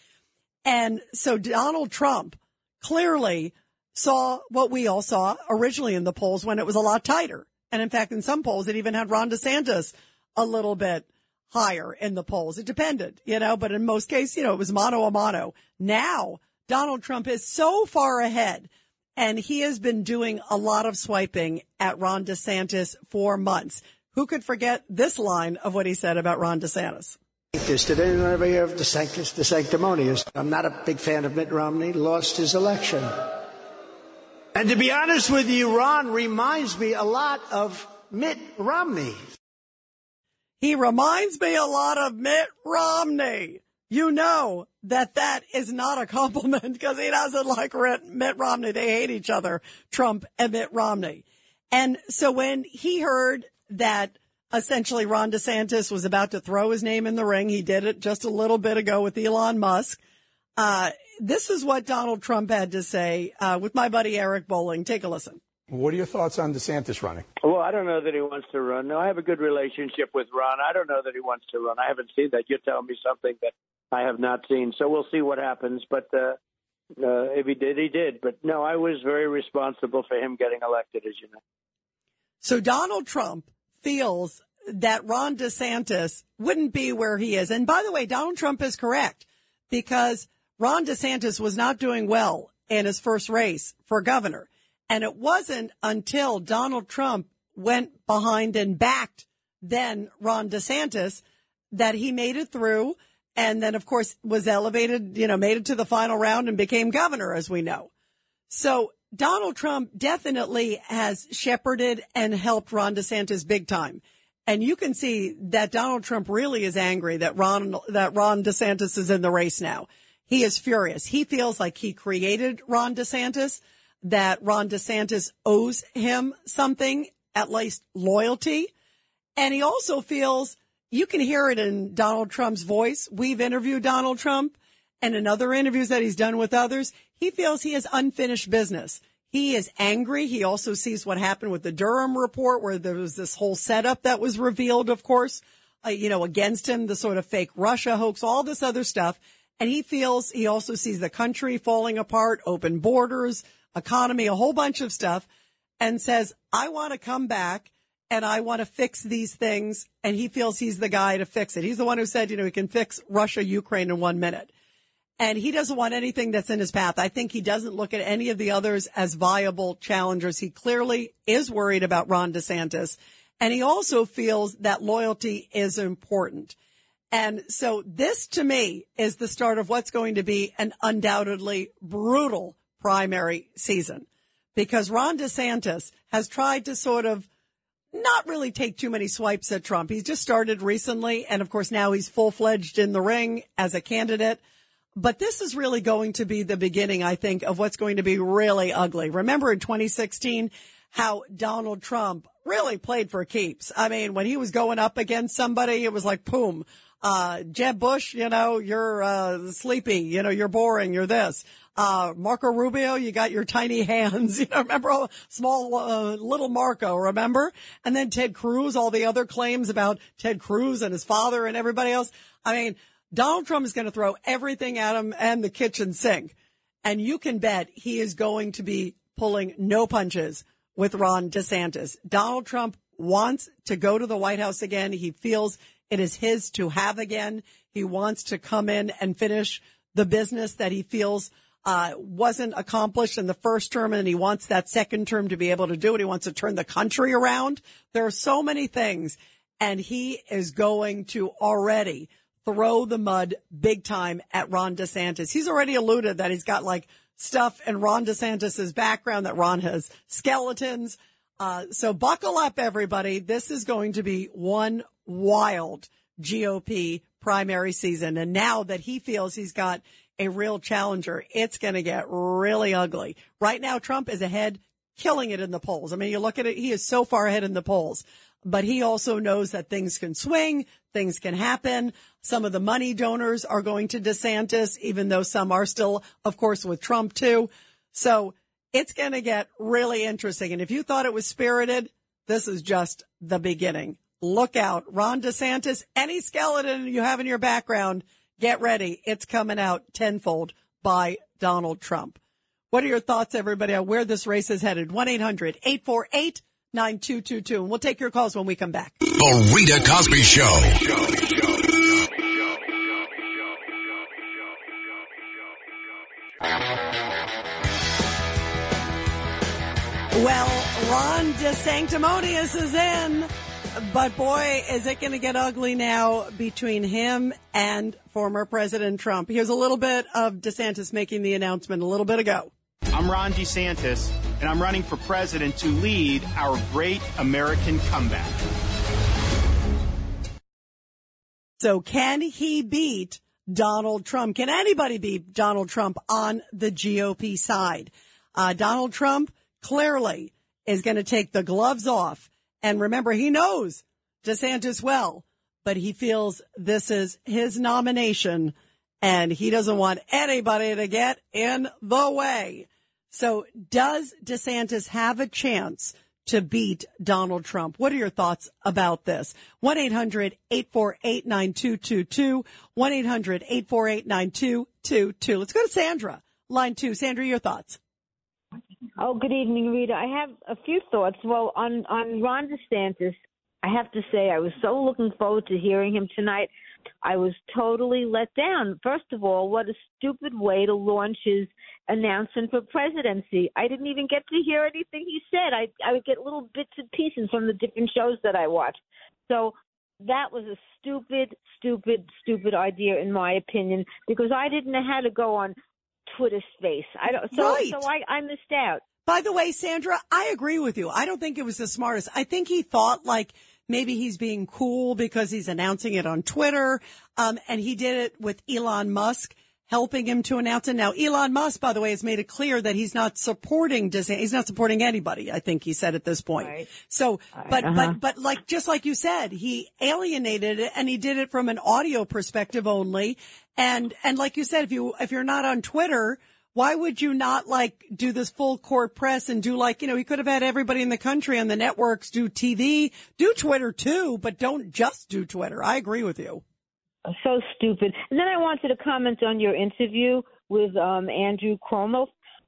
S3: And so Donald Trump clearly saw what we all saw originally in the polls when it was a lot tighter. And in fact, in some polls, it even had Ron DeSantis a little bit higher in the polls. It depended, you know, but in most cases, you know, it was mano a mano. Now, Donald Trump is so far ahead. and he has been doing a lot of swiping at Ron DeSantis for months. Who could forget this line of what he said about Ron DeSantis?
S17: Did anyone ever hear of DeSantis, the sanctimonious? I'm not a big fan of Mitt Romney. Lost his election. And to be honest with you, Ron reminds me a lot of Mitt Romney.
S3: He reminds me a lot of Mitt Romney. You know that that is not a compliment because he doesn't like Mitt Romney. They hate each other, Trump and Mitt Romney. And so when he heard that essentially Ron DeSantis was about to throw his name in the ring, he did it just a little bit ago with Elon Musk. Uh, this is what Donald Trump had to say uh, with my buddy Eric Bolling. Take a listen.
S18: What are your thoughts on DeSantis running?
S19: Well, I don't know that he wants to run. No, I have a good relationship with Ron. I don't know that he wants to run. I haven't seen that. You're telling me something that I have not seen. So we'll see what happens. But uh, uh, if he did, he did. But no, I was very responsible for him getting elected, as you know.
S3: So Donald Trump feels that Ron DeSantis wouldn't be where he is. And by the way, Donald Trump is correct because Ron DeSantis was not doing well in his first race for governor. And it wasn't until Donald Trump went behind and backed then Ron DeSantis that he made it through and then, of course, was elevated, you know, made it to the final round and became governor, as we know. So Donald Trump definitely has shepherded and helped Ron DeSantis big time. And you can see that Donald Trump really is angry that Ron, that Ron DeSantis is in the race now. He is furious. He feels like he created Ron DeSantis, that Ron DeSantis owes him something, at least loyalty. And he also feels, you can hear it in Donald Trump's voice. We've interviewed Donald Trump and in other interviews that he's done with others, he feels he has unfinished business. He is angry. He also sees what happened with the Durham report where there was this whole setup that was revealed, of course, uh, you know, against him, the sort of fake Russia hoax, all this other stuff. And he feels he also sees the country falling apart, open borders, economy, a whole bunch of stuff, and says, I want to come back and I want to fix these things. And he feels he's the guy to fix it. He's the one who said, you know, he can fix Russia, Ukraine in one minute. And he doesn't want anything that's in his path. I think he doesn't look at any of the others as viable challengers. He clearly is worried about Ron DeSantis. And he also feels that loyalty is important. And so this, to me, is the start of what's going to be an undoubtedly brutal primary season, because Ron DeSantis has tried to sort of not really take too many swipes at Trump. He's just started recently. And of course, now he's full fledged in the ring as a candidate. But this is really going to be the beginning, I think, of what's going to be really ugly. Remember in twenty sixteen, how Donald Trump really played for keeps. I mean, when he was going up against somebody, it was like, boom, uh, Jeb Bush, you know, you're uh, sleepy, you know, you're boring, you're this. Uh, Marco Rubio, you got your tiny hands. You know, remember all small, uh, little Marco, remember? And then Ted Cruz, all the other claims about Ted Cruz and his father and everybody else. I mean, Donald Trump is going to throw everything at him and the kitchen sink. And you can bet he is going to be pulling no punches with Ron DeSantis. Donald Trump wants to go to the White House again. He feels it is his to have again. He wants to come in and finish the business that he feels uh wasn't accomplished in the first term, and he wants that second term to be able to do it. He wants to turn the country around. There are so many things, and he is going to already throw the mud big time at Ron DeSantis. He's already alluded that he's got like stuff in Ron DeSantis's background, that Ron has skeletons. Uh, so buckle up, everybody. This is going to be one wild G O P primary season. And now that he feels he's got a real challenger, it's going to get really ugly. Right now, Trump is ahead, killing it in the polls. I mean, you look at it, he is so far ahead in the polls. But he also knows that things can swing, things can happen. Some of the money donors are going to DeSantis, even though some are still, of course, with Trump, too. So it's going to get really interesting. And if you thought it was spirited, this is just the beginning. Look out. Ron DeSantis, any skeleton you have in your background, get ready. It's coming out tenfold by Donald Trump. What are your thoughts, everybody, on where this race is headed? one eight hundred eight four eight nine two two two. And we'll take your calls when we come back.
S1: The Rita Cosby Show.
S3: Ron DeSanctimonious is in. But boy, is it going to get ugly now between him and former President Trump. Here's a little bit of DeSantis making the announcement a little bit ago.
S10: I'm Ron DeSantis, and I'm running for president to lead our great American comeback.
S3: So can he beat Donald Trump? Can anybody beat Donald Trump on the G O P side? Uh, Donald Trump clearly is going to take the gloves off. And remember, he knows DeSantis well, but he feels this is his nomination and he doesn't want anybody to get in the way. So does DeSantis have a chance to beat Donald Trump? What are your thoughts about this? one eight hundred eight four eight nine two two two, one eight hundred eight four eight nine two two two. Let's go to Sandra, line two. Sandra, your thoughts.
S20: Oh, good evening, Rita. I have a few thoughts. Well, on, on Ron DeSantis, I have to say I was so looking forward to hearing him tonight. I was totally let down. First of all, what a stupid way to launch his announcement for presidency. I didn't even get to hear anything he said. I, I would get little bits and pieces from the different shows that I watched. So that was a stupid, stupid, stupid idea, in my opinion, because I didn't know how to go on Twitter space. I don't, so,
S3: right.
S20: so I, I missed out.
S3: By the way, Sandra, I agree with you. I don't think it was the smartest. I think he thought like maybe he's being cool because he's announcing it on Twitter. Um, and he did it with Elon Musk helping him to announce it. Now, Elon Musk, by the way, has made it clear that he's not supporting DeSantis. He's not supporting anybody, I think he said at this point.
S20: Right.
S3: So, but,
S20: Uh-huh.
S3: but, but like, just like you said, he alienated it and he did it from an audio perspective only. And, and like you said, if you, if you're not on Twitter, why would you not like do this full court press and do like, you know, he could have had everybody in the country on the networks do T V, do Twitter too, but don't just do Twitter. I agree with you.
S20: So stupid. And then I wanted to comment on your interview with um, Andrew Cuomo.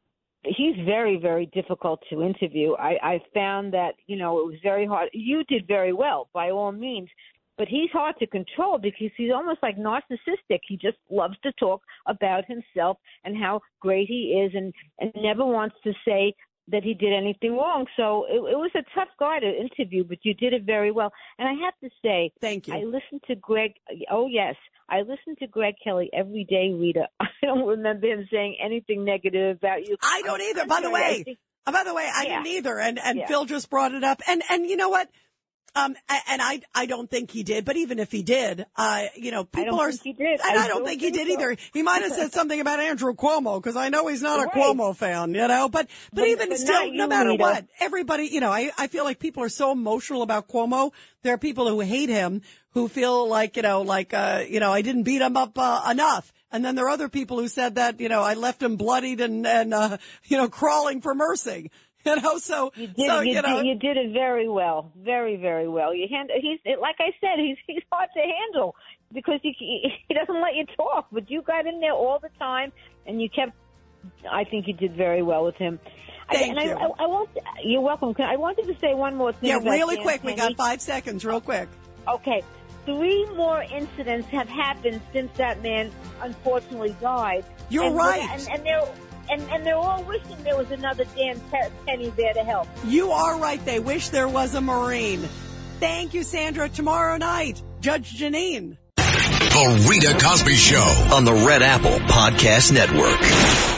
S20: He's very, very difficult to interview. I, I found that, you know, it was very hard. You did very well, by all means. But he's hard to control because he's almost like narcissistic. He just loves to talk about himself and how great he is and, and never wants to say that he did anything wrong. So it, it was a tough guy to interview, but you did it very well. And I have to say,
S3: thank you.
S20: I listened to Greg. Oh, yes. I listen to Greg Kelly every day, Rita. I don't remember him saying anything negative about you.
S3: I don't either. By the way, think, by the way, I yeah. didn't either. And, and yeah. Phil just brought it up. And, and you know what? Um, and I, I don't think he did, but even if he did, uh, you know, people
S20: I
S3: are,
S20: think he did.
S3: and I,
S20: I
S3: don't
S20: don't
S3: think he
S20: think
S3: did
S20: so.
S3: either. He might have said something about Andrew Cuomo, cause I know he's not
S20: right.
S3: a Cuomo fan, you know, but, but, but even
S20: but
S3: still,
S20: you,
S3: no matter
S20: Rita.
S3: what, everybody, you know, I, I feel like people are so emotional about Cuomo. There are people who hate him who feel like, you know, like, uh, you know, I didn't beat him up, uh, enough. And then there are other people who said that, you know, I left him bloodied and, and, uh, you know, crawling for mercy. You know, so
S20: you did,
S3: so,
S20: you,
S3: you know,
S20: did, you did it very well, very, very well. You hand, he's like I said, he's he's hard to handle because he he doesn't let you talk. But you got in there all the time, and you kept. I think you did very well with him.
S3: Thank
S20: I, and
S3: you.
S20: I, I, I won't. You're welcome. I wanted to say one more thing.
S3: Yeah,
S20: about
S3: really
S20: Dan
S3: quick.
S20: Penny.
S3: We got five seconds. Real quick.
S20: Okay. Three more incidents have happened since that man unfortunately died.
S3: You're
S20: and,
S3: right.
S20: And, and they're. And, and they're all wishing there was another Dan Penny there to help.
S3: You are right. They wish there was a Marine. Thank you, Sandra. Tomorrow night, Judge Janine.
S1: The Rita Cosby Show on the Red Apple Podcast Network.